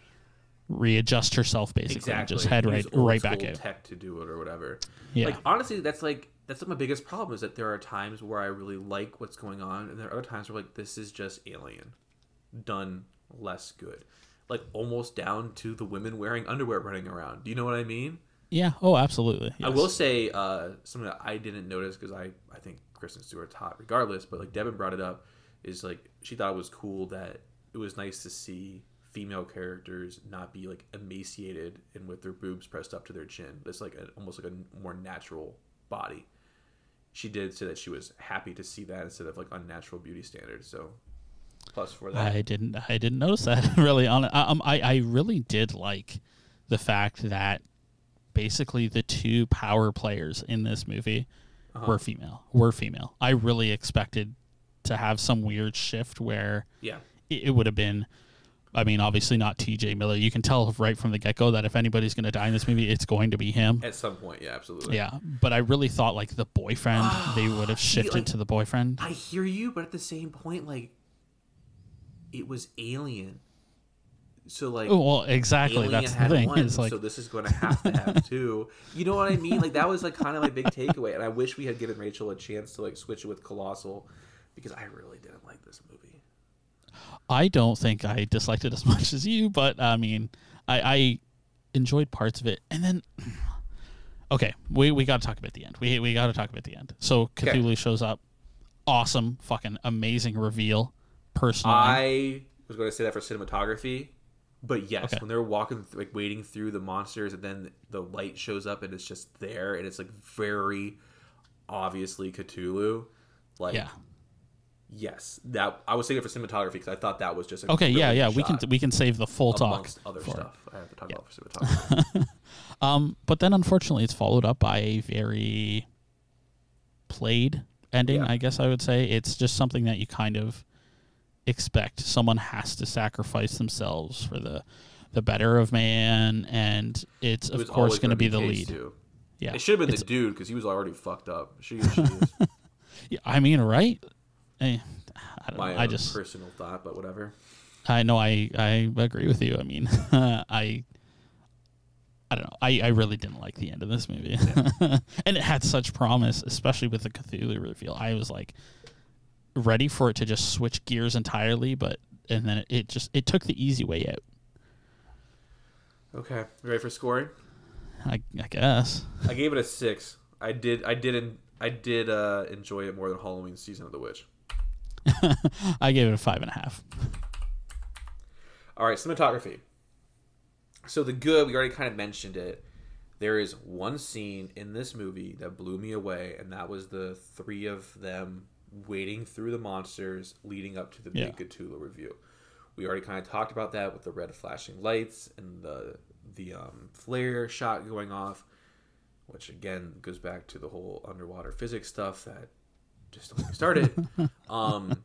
readjust herself basically, exactly. and just head Use right old right back school out. Tech to do it or whatever. Yeah. Like honestly, that's like that's like my biggest problem is that there are times where I really like what's going on, and there are other times where like this is just Alien done less good. Like almost down to the women wearing underwear running around. Do you know what I mean? Yeah. Oh, absolutely. Yes. I will say uh, something that I didn't notice because I, I think Kristen Stewart's hot regardless, but like Devin brought it up, is like she thought it was cool that it was nice to see female characters not be like emaciated and with their boobs pressed up to their chin. It's like a, almost like a more natural body. She did say that she was happy to see that instead of like unnatural beauty standards. So plus for that, I didn't I didn't notice that really on it. Um, I I really did like the fact that basically the two power players in this movie uh-huh. were female. Were female. I really expected to have some weird shift where yeah. it, it would have been, I mean, obviously not T J Miller. You can tell right from the get-go that if anybody's going to die in this movie, it's going to be him. At some point, yeah, absolutely. Yeah, but I really thought, like, the boyfriend, they would have shifted See, like, to the boyfriend. I hear you, but at the same point, like, it was Alien. So, like... Oh, well, exactly, Alien that's the had thing. One, it's like, so this is going to have to have two. You know what I mean? Like, that was, like, kind of my big takeaway, and I wish we had given Rachel a chance to, like, switch it with Colossal, because I really didn't like this movie. I don't think I disliked it as much as you, but I mean, I, I enjoyed parts of it. And then, okay, we, we got to talk about the end. We we got to talk about the end. So Cthulhu okay. shows up. Awesome, fucking amazing reveal. Personally, I was going to say that for cinematography, but yes, okay. when they're walking, like wading through the monsters, and then the light shows up and it's just there, and it's like very obviously Cthulhu. Like, yeah. Yes, that I was saying it for cinematography because I thought that was just a okay. Yeah, yeah. shot We can we can save the full talk amongst other for stuff. I have to talk yeah. about for cinematography. um, but then unfortunately, it's followed up by a very played ending. Yeah. I guess I would say it's just something that you kind of expect. Someone has to sacrifice themselves for the the better of man, and it's it of course going to be the lead. Too. Yeah, it should have been it's, the dude because he was already fucked up. She, she is. Yeah, I mean, right? I, I don't My know. own I just personal thought, but whatever. I know. I, I agree with you. I mean, I I don't know. I, I really didn't like the end of this movie, yeah. And it had such promise, especially with the Cthulhu reveal. I was like ready for it to just switch gears entirely, but and then it, it just it took the easy way out. Okay, you ready for scoring? I, I guess. I gave it a six. I did. I did. I did uh, enjoy it more than Halloween Season of the Witch. I gave it a five and a half. All right, cinematography. So the good, we already kind of mentioned it. There is one scene in this movie that blew me away, and that was the three of them wading through the monsters leading up to the Yeah. big Cthulhu review. We already kind of talked about that with the red flashing lights and the the um, flare shot going off, which again goes back to the whole underwater physics stuff that just don't get me started. um,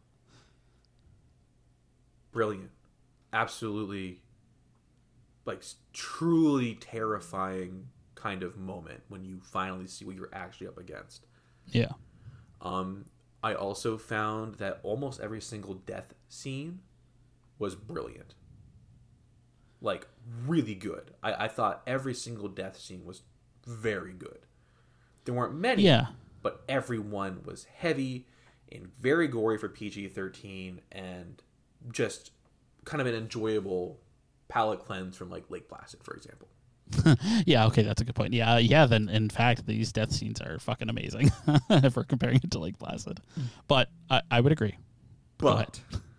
brilliant, absolutely, like truly terrifying kind of moment when you finally see what you're actually up against. Yeah. Um, I also found that almost every single death scene was brilliant. Like, really good. I, I thought every single death scene was very good. There weren't many, Yeah. but every one was heavy and very gory for P G thirteen and just kind of an enjoyable palate cleanse from, like, Lake Placid, for example. Yeah, okay, that's a good point. Yeah, yeah, then in fact, these death scenes are fucking amazing if we're comparing it to Lake Placid. But I, I would agree. But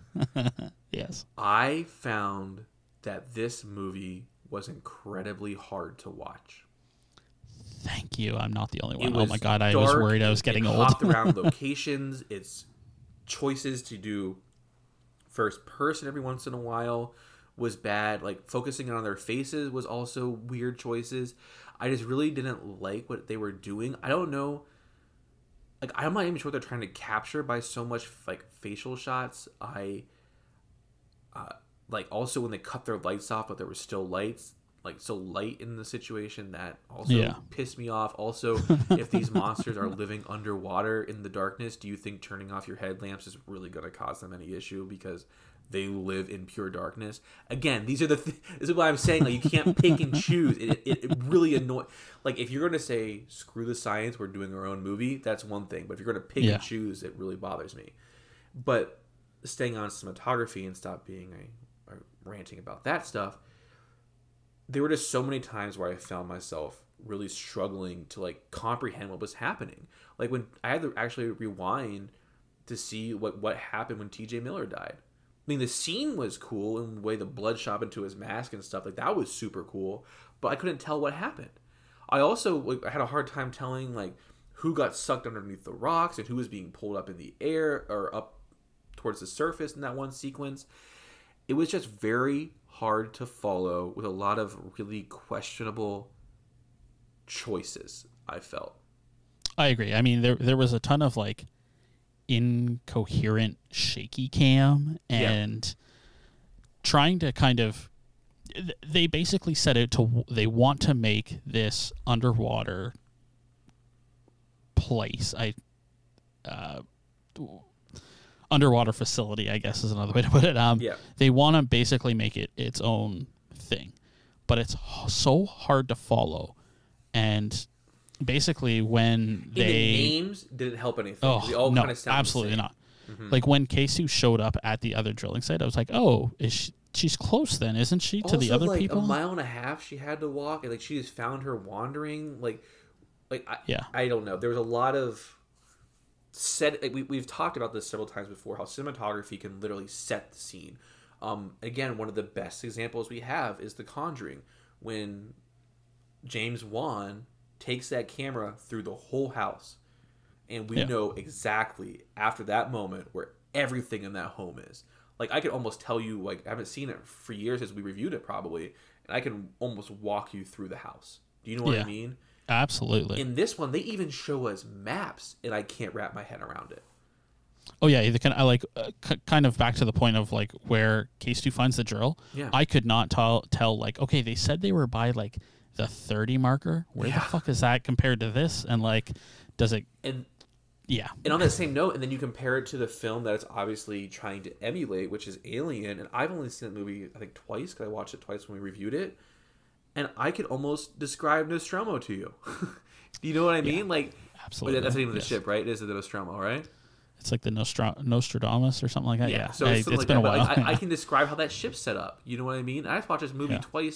Yes. I found that this movie was incredibly hard to watch. Thank you. I'm not the only It one. Oh was my god, I was dark, worried I was it- getting it old. hopped around locations. Its choices to do first person every once in a while was bad. Like focusing on their faces was also weird choices. I just really didn't like what they were doing. I don't know. Like I'm not even sure what they're trying to capture by so much like facial shots. I uh, like also when they cut their lights off, but there were still lights. Like so light in the situation that also Yeah. pissed me off. Also, if these monsters are living underwater in the darkness, do you think turning off your headlamps is really going to cause them any issue because they live in pure darkness? Again, these are the th- this is what I'm saying. Like you can't pick and choose. It it, it really annoys. Like if you're going to say screw the science, we're doing our own movie. That's one thing. But if you're going to pick Yeah. and choose, it really bothers me. But staying on cinematography and stop being a, a ranting about that stuff. There were just so many times where I found myself really struggling to like comprehend what was happening. Like when I had to actually rewind to see what, what happened when T J Miller died. I mean, the scene was cool and the way the blood shot into his mask and stuff like that was super cool, but I couldn't tell what happened. I also like, I had a hard time telling like who got sucked underneath the rocks and who was being pulled up in the air or up towards the surface in that one sequence. It was just very hard to follow with a lot of really questionable choices, I felt. I agree. I mean, there there was a ton of like incoherent shaky cam and yeah. trying to kind of they basically set it to they want to make this underwater place. I uh underwater facility, I guess is another way to put it. Um, yeah. They want to basically make it its own thing, but it's so hard to follow. And basically, when Even they names didn't help anything. oh they all no, kind of sound absolutely the same. not. Mm-hmm. Like when Kesu showed up at the other drilling site, I was like, oh, is she, she's close then, isn't she? To also, the other like, people, a mile and a half she had to walk, and like she just found her wandering. Like, like I, yeah, I don't know. There was a lot of. Set like we we've talked about this several times before. How cinematography can literally set the scene. Um, again, one of the best examples we have is The Conjuring, when James Wan takes that camera through the whole house, and we yeah. know exactly after that moment where everything in that home is. Like I could almost tell you. Like I haven't seen it for years since we reviewed it probably, and I can almost walk you through the house. Do you know what yeah. I mean? Absolutely. In this one, they even show us maps, and I can't wrap my head around it. Oh yeah, the kind I like uh, c- kind of back to the point of like where Case two finds the drill. Yeah. I could not tell tell like okay, they said they were by like the thirty marker. Where Yeah. the fuck is that compared to this? And like, does it? And Yeah. and on that same note, and then you compare it to the film that it's obviously trying to emulate, which is Alien. And I've only seen that movie I think twice because I watched it twice when we reviewed it. And I could almost describe Nostromo to you. Do you know what I mean? Yeah, like, absolutely. That's the name of the Yes. ship, right? It is the Nostromo, right? It's like the Nostra- Nostradamus or something like that. Yeah. So I- it's, it's something like been that, a but, while. like, I, I can describe how that ship's set up. You know what I mean? I just watched this movie Yeah. twice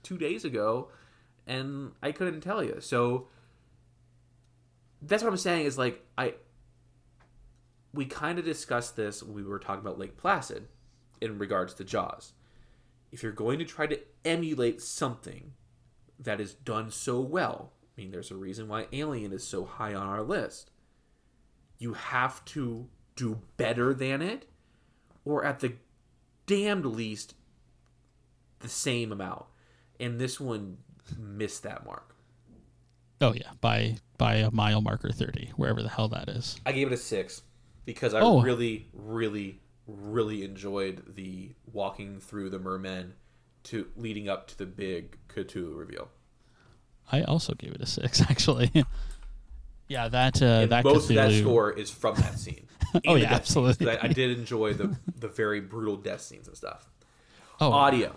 two days ago, and I couldn't tell you. So that's what I'm saying is like I. We kind of discussed this when we were talking about Lake Placid in regards to Jaws. If you're going to try to emulate something that is done so well, I mean, there's a reason why Alien is so high on our list. You have to do better than it, or at the damned least, the same amount. And this one missed that mark. Oh, yeah, by by a mile marker thirty, wherever the hell that is. I gave it a six because I oh. really, really, really enjoyed the walking through the mermen to leading up to the big Cthulhu reveal. I also gave it a six, actually. yeah, that uh, and that most Cthulhu... of that score is from that scene. oh yeah, absolutely. I, I did enjoy the the very brutal death scenes and stuff. Oh, audio.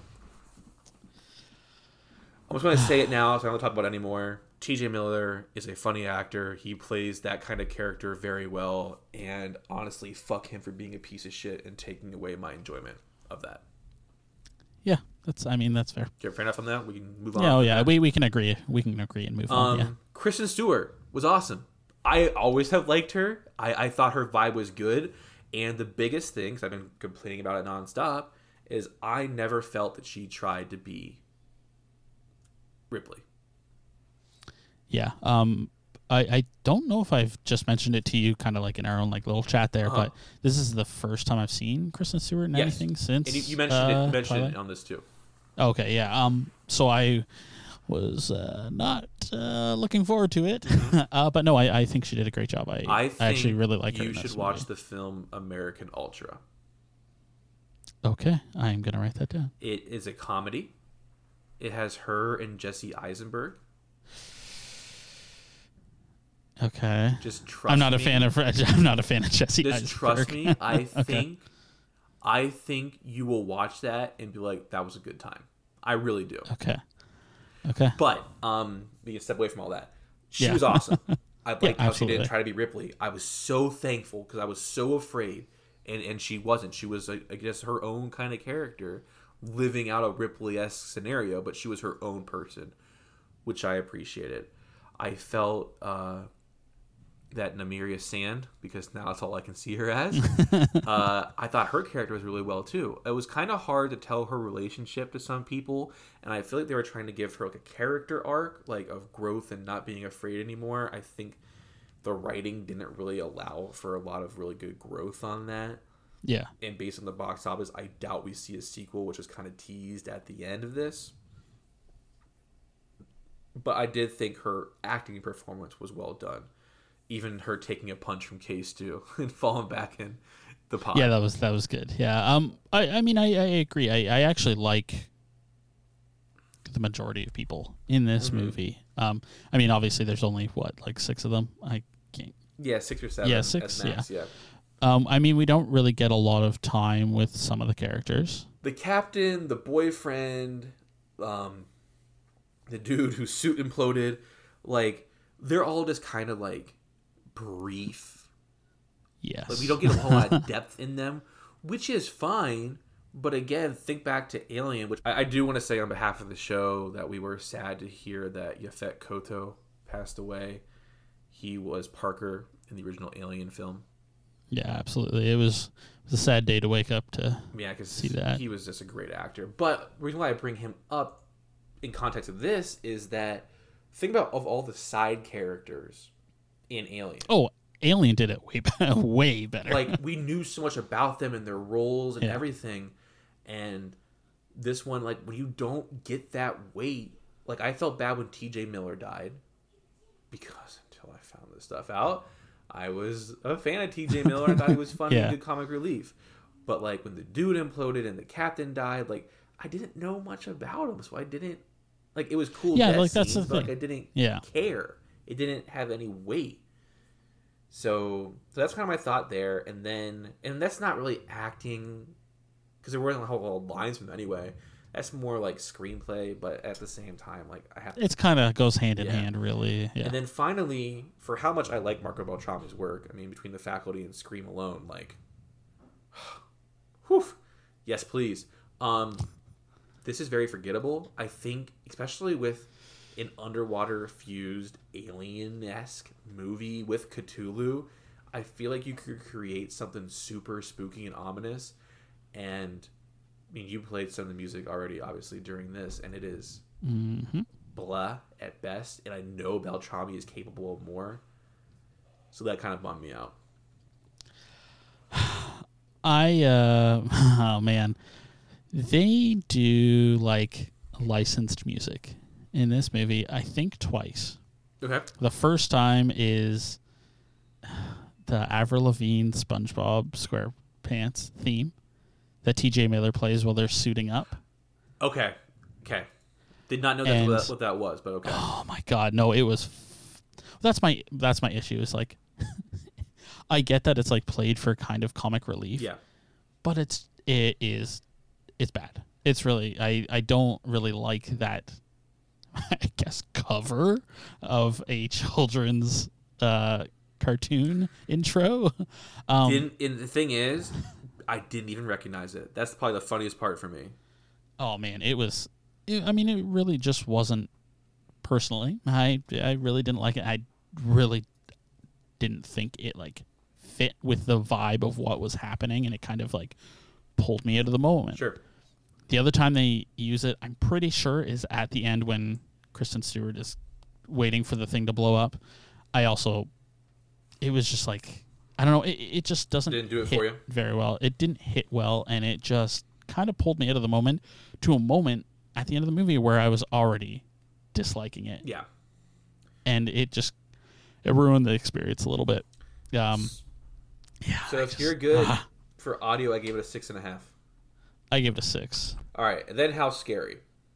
I'm just going to say it now, so I don't talk about it anymore. T J Miller is a funny actor. He plays that kind of character very well, and honestly, fuck him for being a piece of shit and taking away my enjoyment of that. Yeah, that's. I mean, that's fair. Okay, fair enough on that. We can move on. Yeah, oh yeah, we we can agree. We can agree and move um, on. Yeah. Kristen Stewart was awesome. I always have liked her. I, I thought her vibe was good, and the biggest thing, because I've been complaining about it nonstop, is I never felt that she tried to be Ripley. Yeah. Um, I, I don't know if I've just mentioned it to you kind of like in our own like little chat there, uh-huh. but this is the first time I've seen Kristen Stewart in yes. anything since. And you, you mentioned, uh, it, you mentioned Twilight. it on this too. Okay, yeah. Um, so I was uh, not uh, looking forward to it, mm-hmm. uh, but no, I, I think she did a great job. I, I, think I actually really like her. You in should this watch movie. the film American Ultra. Okay, I'm gonna write that down. It is a comedy. It has her and Jesse Eisenberg. Okay. Just trust I'm not me. a fan of I'm not a fan of Jesse Just Eisenberg. trust me. I okay. think I think you will watch that and be like, that was a good time. I really do. Okay. Okay. But um we can step away from all that. She yeah. was awesome. I liked yeah, how absolutely. she didn't try to be Ripley. I was so thankful because I was so afraid and, and she wasn't. She was I guess her own kind of character living out a Ripley-esque scenario, but she was her own person, which I appreciated. I felt uh that Namiria Sand, because now that's all I can see her as. uh, I thought her character was really well too. It was kind of hard to tell her relationship to some people, and I feel like they were trying to give her like a character arc, like of growth and not being afraid anymore. I think the writing didn't really allow for a lot of really good growth on that. Yeah. And based on the box office, I doubt we see a sequel, which was kind of teased at the end of this. But I did think her acting performance was well done. Even her taking a punch from Case two and falling back in the pot. Yeah, that was that was good. Yeah. Um. I I mean I, I agree. I, I actually like the majority of people in this mm-hmm. movie. Um. I mean, obviously, there's only what like six of them. I can't. Yeah, six or seven. Yeah, six. Max, yeah. yeah. Um. I mean, we don't really get a lot of time with some of the characters. The captain, the boyfriend, um, the dude whose suit imploded, like they're all just kind of like. Brief. Yes. Like we don't get a whole lot of depth in them, which is fine. But again, think back to Alien, which I, I do want to say on behalf of the show that we were sad to hear that Yaphet Kotto passed away. He was Parker in the original Alien film. Yeah, absolutely. It was, it was a sad day to wake up to yeah, cause see that. He was just a great actor. But the reason why I bring him up in context of this is that think about of all the side characters in Alien. Oh, Alien did it way better, way better. Like we knew so much about them and their roles and yeah. everything, and this one, like when you don't get that weight, like I felt bad when T J Miller died, because until I found this stuff out, I was a fan of T J Miller. I thought he was funny yeah. and good comic relief. But like when the dude imploded and the captain died, like I didn't know much about him, so I didn't like it was cool. Yeah, death like that's scenes, the but, thing. like, I didn't yeah. care. It didn't have any weight. So, so that's kind of my thought there. And then, and that's not really acting, because there wasn't a whole lot of lines from them anyway. That's more like screenplay, but at the same time, like I have. It's kind of goes hand in yeah. hand, really. Yeah. And then finally, for how much I like Marco Beltrami's work, I mean, between The Faculty and Scream alone, like, whew, yes, please. Um, this is very forgettable. I think, especially with an underwater fused alien-esque movie with Cthulhu, I feel like you could create something super spooky and ominous. And I mean, you played some of the music already, obviously, during this, and it is mm-hmm. blah at best. And I know Beltrami is capable of more, so that kind of bummed me out. I uh, oh man, they do like licensed music in this movie. I think twice. Okay. The first time is the Avril Lavigne SpongeBob SquarePants theme that T J Miller plays while they're suiting up. Okay. Okay. Did not know that's what that, what that was, but okay. Oh my god, no! It was. F- that's my that's my issue. Is like, I get that it's like played for kind of comic relief. Yeah. But it's it is it's bad. It's really I I don't really like that. I guess cover of a children's uh, cartoon intro. Um, didn't, and the thing is, I didn't even recognize it. That's probably the funniest part for me. Oh man, it was. It, I mean, it really just wasn't. Personally, I I really didn't like it. I really didn't think it like fit with the vibe of what was happening, and it kind of like pulled me out of the moment. Sure. The other time they use it, I'm pretty sure, is at the end when Kristen Stewart is waiting for the thing to blow up. I also, it was just like, I don't know, it, it just doesn't Didn't do it hit for you? very well. It didn't hit well, and it just kind of pulled me out of the moment to a moment at the end of the movie where I was already disliking it. Yeah. And it just, it ruined the experience a little bit. Um, yeah. So I if just- you're good ah, for audio, I gave it a six and a half. I give it a six. All right, and then how scary?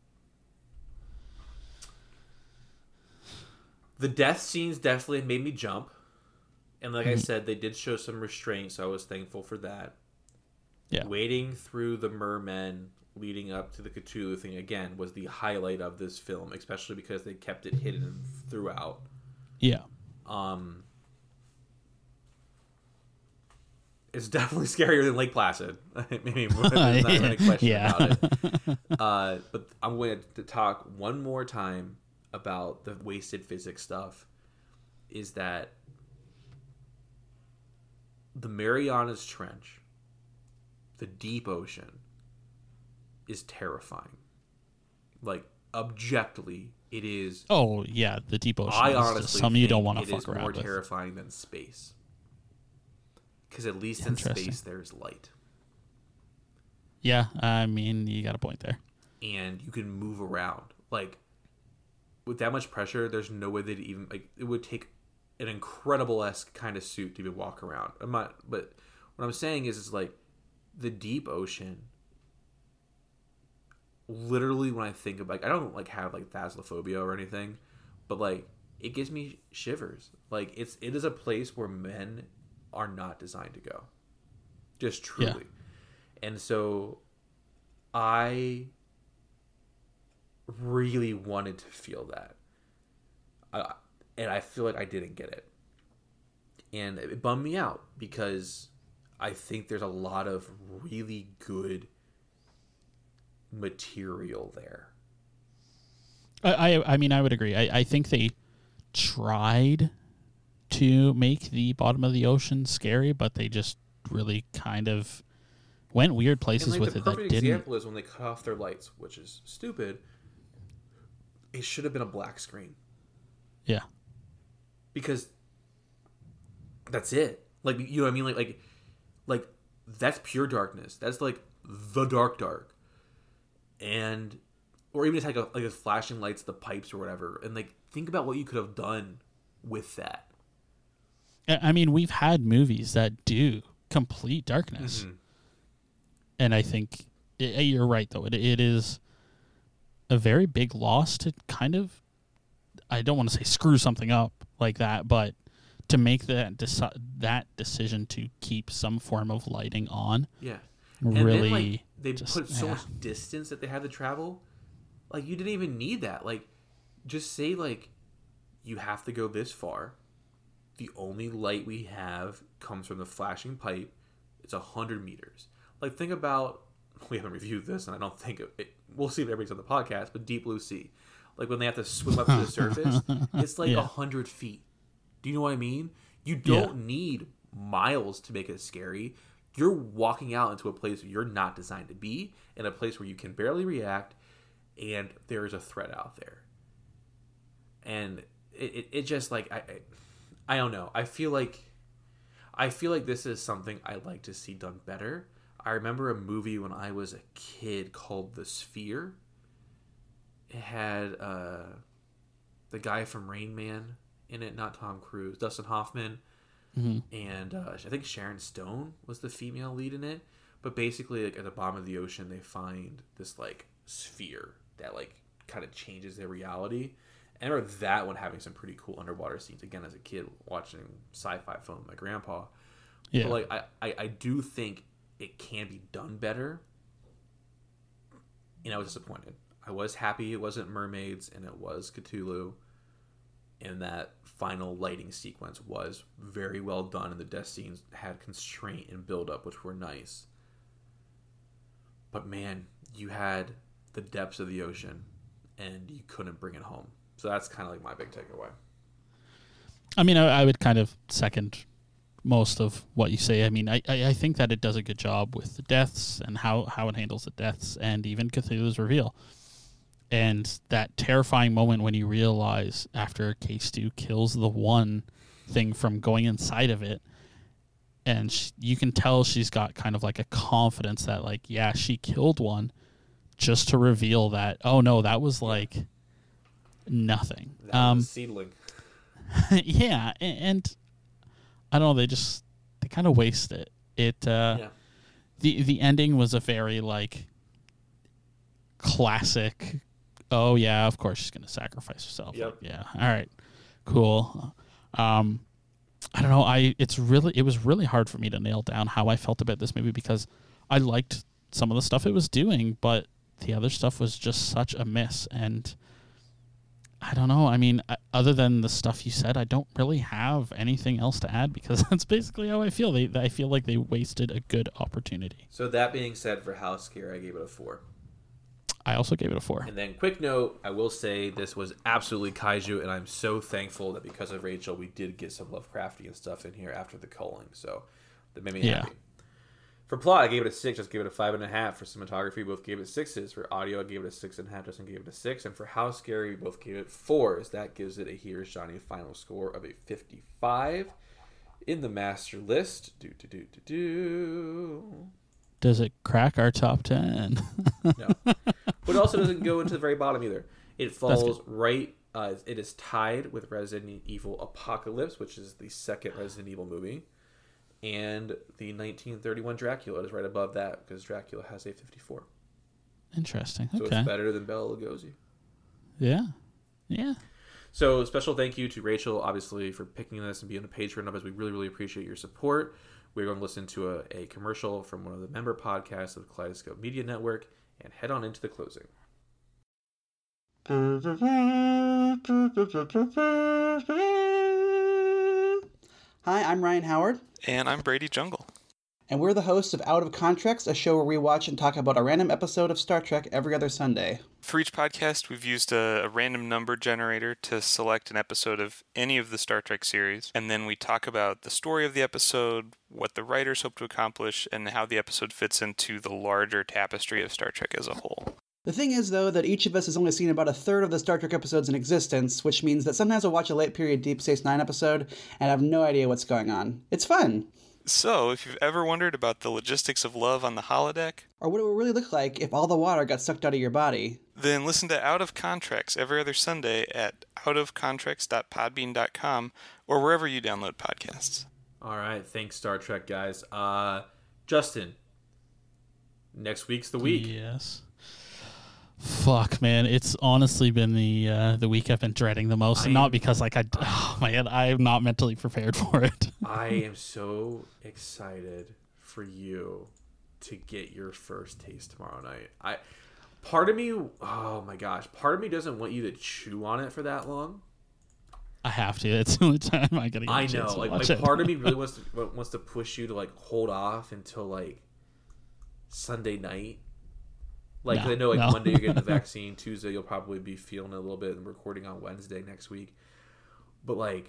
The death scenes definitely made me jump, and like I said, they did show some restraint, so I was thankful for that. Yeah. Wading through the mermen leading up to the Cthulhu thing again was the highlight of this film, especially because they kept it hidden throughout. Yeah. Um, it's definitely scarier than Lake Placid. Maybe there's not even a question Yeah. about it. Uh, but I'm going to talk one more time about the wasted physics stuff. Is that the Marianas Trench, the deep ocean, is terrifying. Like, objectively, it is. Oh, yeah, the deep ocean I is honestly just something you don't think want to it fuck is around more with. terrifying than space. Because at least in Interesting. space, there's light. Yeah, I mean, you got a point there. And you can move around. Like, with that much pressure, there's no way that even, like, it would take an incredible-esque kind of suit to even walk around. I'm not, but what I'm saying is, is like, the deep ocean, literally when I think of, like, I don't, like, have, like, thalassophobia or anything, but, like, it gives me shivers. Like, it's, it is a place where men are not designed to go. Just truly. Yeah. And so, I really wanted to feel that. I, and I feel like I didn't get it. And it bummed me out because I think there's a lot of really good material there. I, I, I mean, I would agree. I, I think they tried to make the bottom of the ocean scary, but they just really kind of went weird places and like with the it that perfect didn't. example is when they cut off their lights, which is stupid. It should have been a black screen. Yeah. Because that's it. Like, you know what I mean? Like, like, like that's pure darkness. That's like the dark dark. And, or even just like a, like a flashing lights, the pipes or whatever. And like, think about what you could have done with that. I mean, we've had movies that do complete darkness. Mm-hmm. And I think it, you're right, though. It, it is a very big loss to kind of, I don't want to say screw something up like that, but to make that deci- that decision to keep some form of lighting on. Yeah. Really. And then, like, they just, put so yeah. much distance that they had to travel. Like, you didn't even need that. Like, just say, like, you have to go this far. The only light we have comes from the flashing pipe. It's a hundred meters. Like, think about we haven't reviewed this, and I don't think it, it we'll see if everybody's on the podcast, but Deep Blue Sea, like when they have to swim up to the surface, it's like a Yeah. hundred feet. Do you know what I mean? You don't Yeah. need miles to make it scary. You're walking out into a place you're not designed to be, in a place where you can barely react, and there is a threat out there. And it, it, it just like I, I I don't know. I feel like I feel like this is something I'd like to see done better. I remember a movie when I was a kid called The Sphere. It had uh, the guy from Rain Man in it, not Tom Cruise, Dustin Hoffman, Mm-hmm. and uh, I think Sharon Stone was the female lead in it. But basically, like at the bottom of the ocean, they find this like sphere that like kind of changes their reality. And I remember that one having some pretty cool underwater scenes. Again, as a kid watching sci-fi film with my grandpa. Yeah. But like I, I, I do think it can be done better. And I was disappointed. I was happy it wasn't mermaids and it was Cthulhu. And that final lighting sequence was very well done, and the death scenes had constraint and build-up, which were nice. But man, you had the depths of the ocean, and you couldn't bring it home. So that's kind of like my big takeaway. I mean, I, I would kind of second most of what you say. I mean, I, I, I think that it does a good job with the deaths and how, how it handles the deaths, and even Cthulhu's reveal. And that terrifying moment when you realize after K-Stu kills the one thing from going inside of it, and she, you can tell she's got kind of like a confidence that, like, yeah, she killed one, just to reveal that, oh no, that was like nothing. That Um, was a seedling. yeah, and, and I don't know, they just they kind of waste it. It uh, Yeah. the the ending was a very like classic. Oh yeah, of course she's gonna sacrifice herself. Yep. Like, yeah. All right. Cool. Um, I don't know. I it's really it was really hard for me to nail down how I felt about this movie, because I liked some of the stuff it was doing, but the other stuff was just such a miss. And I don't know. I mean, uh, other than the stuff you said, I don't really have anything else to add, because that's basically how I feel. They I feel like they wasted a good opportunity. So that being said, for House Scare, I gave it a four. I also gave it a four. And then, quick note, I will say this was absolutely kaiju, and I'm so thankful that because of Rachel, we did get some Lovecraftian stuff in here after the culling. So that made me Yeah. happy. For plot, I gave it a six. Just gave it a five and a half. For cinematography, we both gave it sixes. For audio, I gave it a six and a half. Justin gave it a six. And for House Scary, we both gave it fours. That gives it a Here's Johnny final score of a fifty-five in the master list. Do do do do do. Does it crack our top ten? No. But it also doesn't go into the very bottom either. It falls good. right, uh, it is tied with Resident Evil Apocalypse, which is the second Resident Evil movie. And the nineteen thirty-one Dracula is right above that, because Dracula has a fifty-four. Interesting. So Okay. it's better than Bela Lugosi. Yeah. Yeah. So special thank you to Rachel, obviously, for picking this and being a patron of us. We really, really appreciate your support. We're going to listen to a, a commercial from one of the member podcasts of the Kaleidoscope Media Network and head on into the closing. Hi, I'm Ryan Howard, And I'm Brady Jungle. and we're the hosts of Out of Contracts, a show where we watch and talk about a random episode of Star Trek every other Sunday. For each podcast, we've used a, a random number generator to select an episode of any of the Star Trek series, and then we talk about the story of the episode, what the writers hope to accomplish, and how the episode fits into the larger tapestry of Star Trek as a whole. The thing is, though, that each of us has only seen about a third of the Star Trek episodes in existence, which means that sometimes I'll watch a late period Deep Space Nine episode and have no idea what's going on. It's fun! So, if you've ever wondered about the logistics of love on the holodeck, Or what it would really look like if all the water got sucked out of your body. then listen to Out of Contracts every other Sunday at out of contracts dot podbean dot com or wherever you download podcasts. All right. Thanks, Star Trek guys. Uh, Justin, next week's the week. Yes. Fuck, man, it's honestly been the uh, the week I've been dreading the most, and I- not because like I, oh man, I am not mentally prepared for it. I am so excited for you to get your first taste tomorrow night. I, part of me, oh my gosh, part of me doesn't want you to chew on it for that long. I have to. It's the only time I get a I chance know, to like, watch like it. part of me really wants to wants to push you to like hold off until like Sunday night Like no, I know, like no. Monday you're getting the vaccine. Tuesday you'll probably be feeling it a little bit, and recording on Wednesday next week. But like,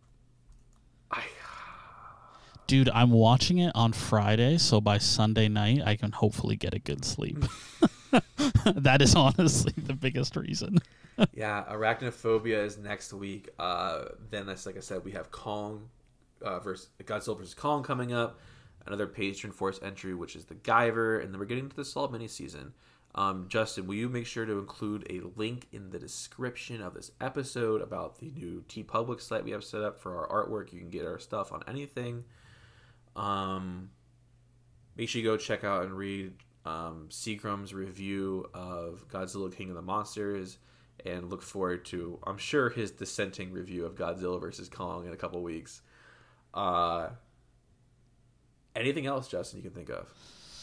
I. Dude, I'm watching it on Friday, so by Sunday night I can hopefully get a good sleep. That is honestly the biggest reason. Yeah, Arachnophobia is next week. Uh, then, that's like I said, we have Kong uh, versus Godzilla versus Kong coming up. Another Patreon Force entry, which is the Guyver, and then we're getting to the Saw mini season. Um, Justin, will you make sure to include a link in the description of this episode about the new TeePublic site we have set up for our artwork? You can get our stuff on anything. Um, make sure you go check out and read um, Seagram's review of Godzilla King of the Monsters, and look forward to, I'm sure, his dissenting review of Godzilla versus Kong in a couple weeks. Uh, anything else, Justin, you can think of?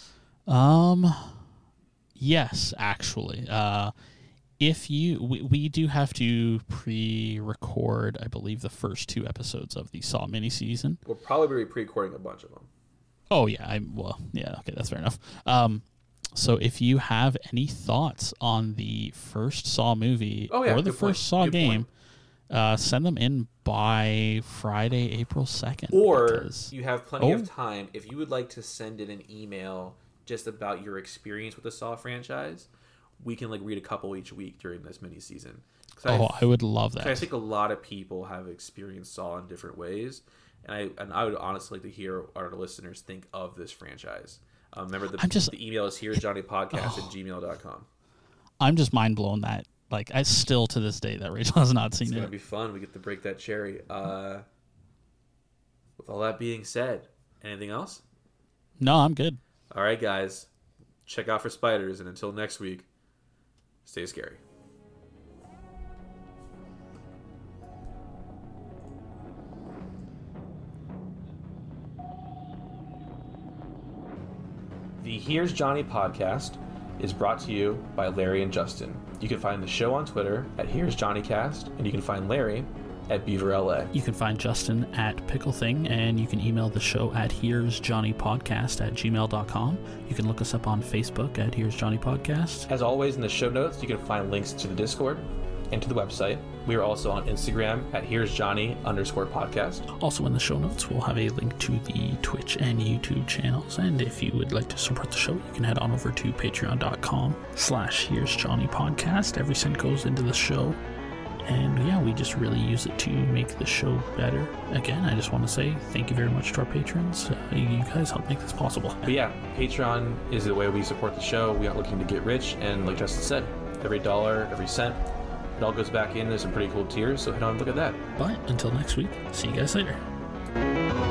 Um, yes, actually. Uh, if you, we, we do have to pre-record, I believe, the first two episodes of the Saw mini season. We'll probably be pre-recording a bunch of them. Oh yeah, I well, yeah, okay, that's fair enough. Um, so if you have any thoughts on the first Saw movie oh, yeah, or the good point. first Saw Good game, point. uh, send them in by Friday, April second. Or because... you have plenty oh. of time if you would like to send in an email just about your experience with the Saw franchise. We can like read a couple each week during this mini season. Oh, I, I would love that. I think a lot of people have experienced Saw in different ways, and I and I would honestly like to hear what our listeners think of this franchise. Um, remember, the, just, the email is here's johnny podcast oh, at gmail dot com. I'm just mind blown that like I still to this day that Rachel has not seen it's it. It's gonna be fun. We get to break that cherry. Uh, with all that being said, anything else? No, I'm good. All right, guys, check out for spiders, and until next week, stay scary. The Here's Johnny podcast is brought to you by Larry and Justin. You can find the show on Twitter at Here's Johnny Cast, and you can find Larry at Beaver L A. You can find Justin at Pickle Thing, and you can email the show at Here's Johnny Podcast at gmail dot com. You can look us up on Facebook at Here's Johnny Podcast. As always, in the show notes, you can find links to the Discord and to the website. We are also on Instagram at Here's Johnny underscore podcast. Also in the show notes, we'll have a link to the Twitch and YouTube channels. And if you would like to support the show, you can head on over to patreon dot com slash Here's Johnny Podcast. Every cent goes into the show. And yeah, we just really use it to make the show better. Again, I just want to say thank you very much to our patrons. Uh, you guys help make this possible. But yeah, Patreon is the way we support the show. We aren't looking to get rich. And like Justin said, every dollar, every cent, it all goes back in. There's some pretty cool tiers, so head on and look at that. But until next week, see you guys later.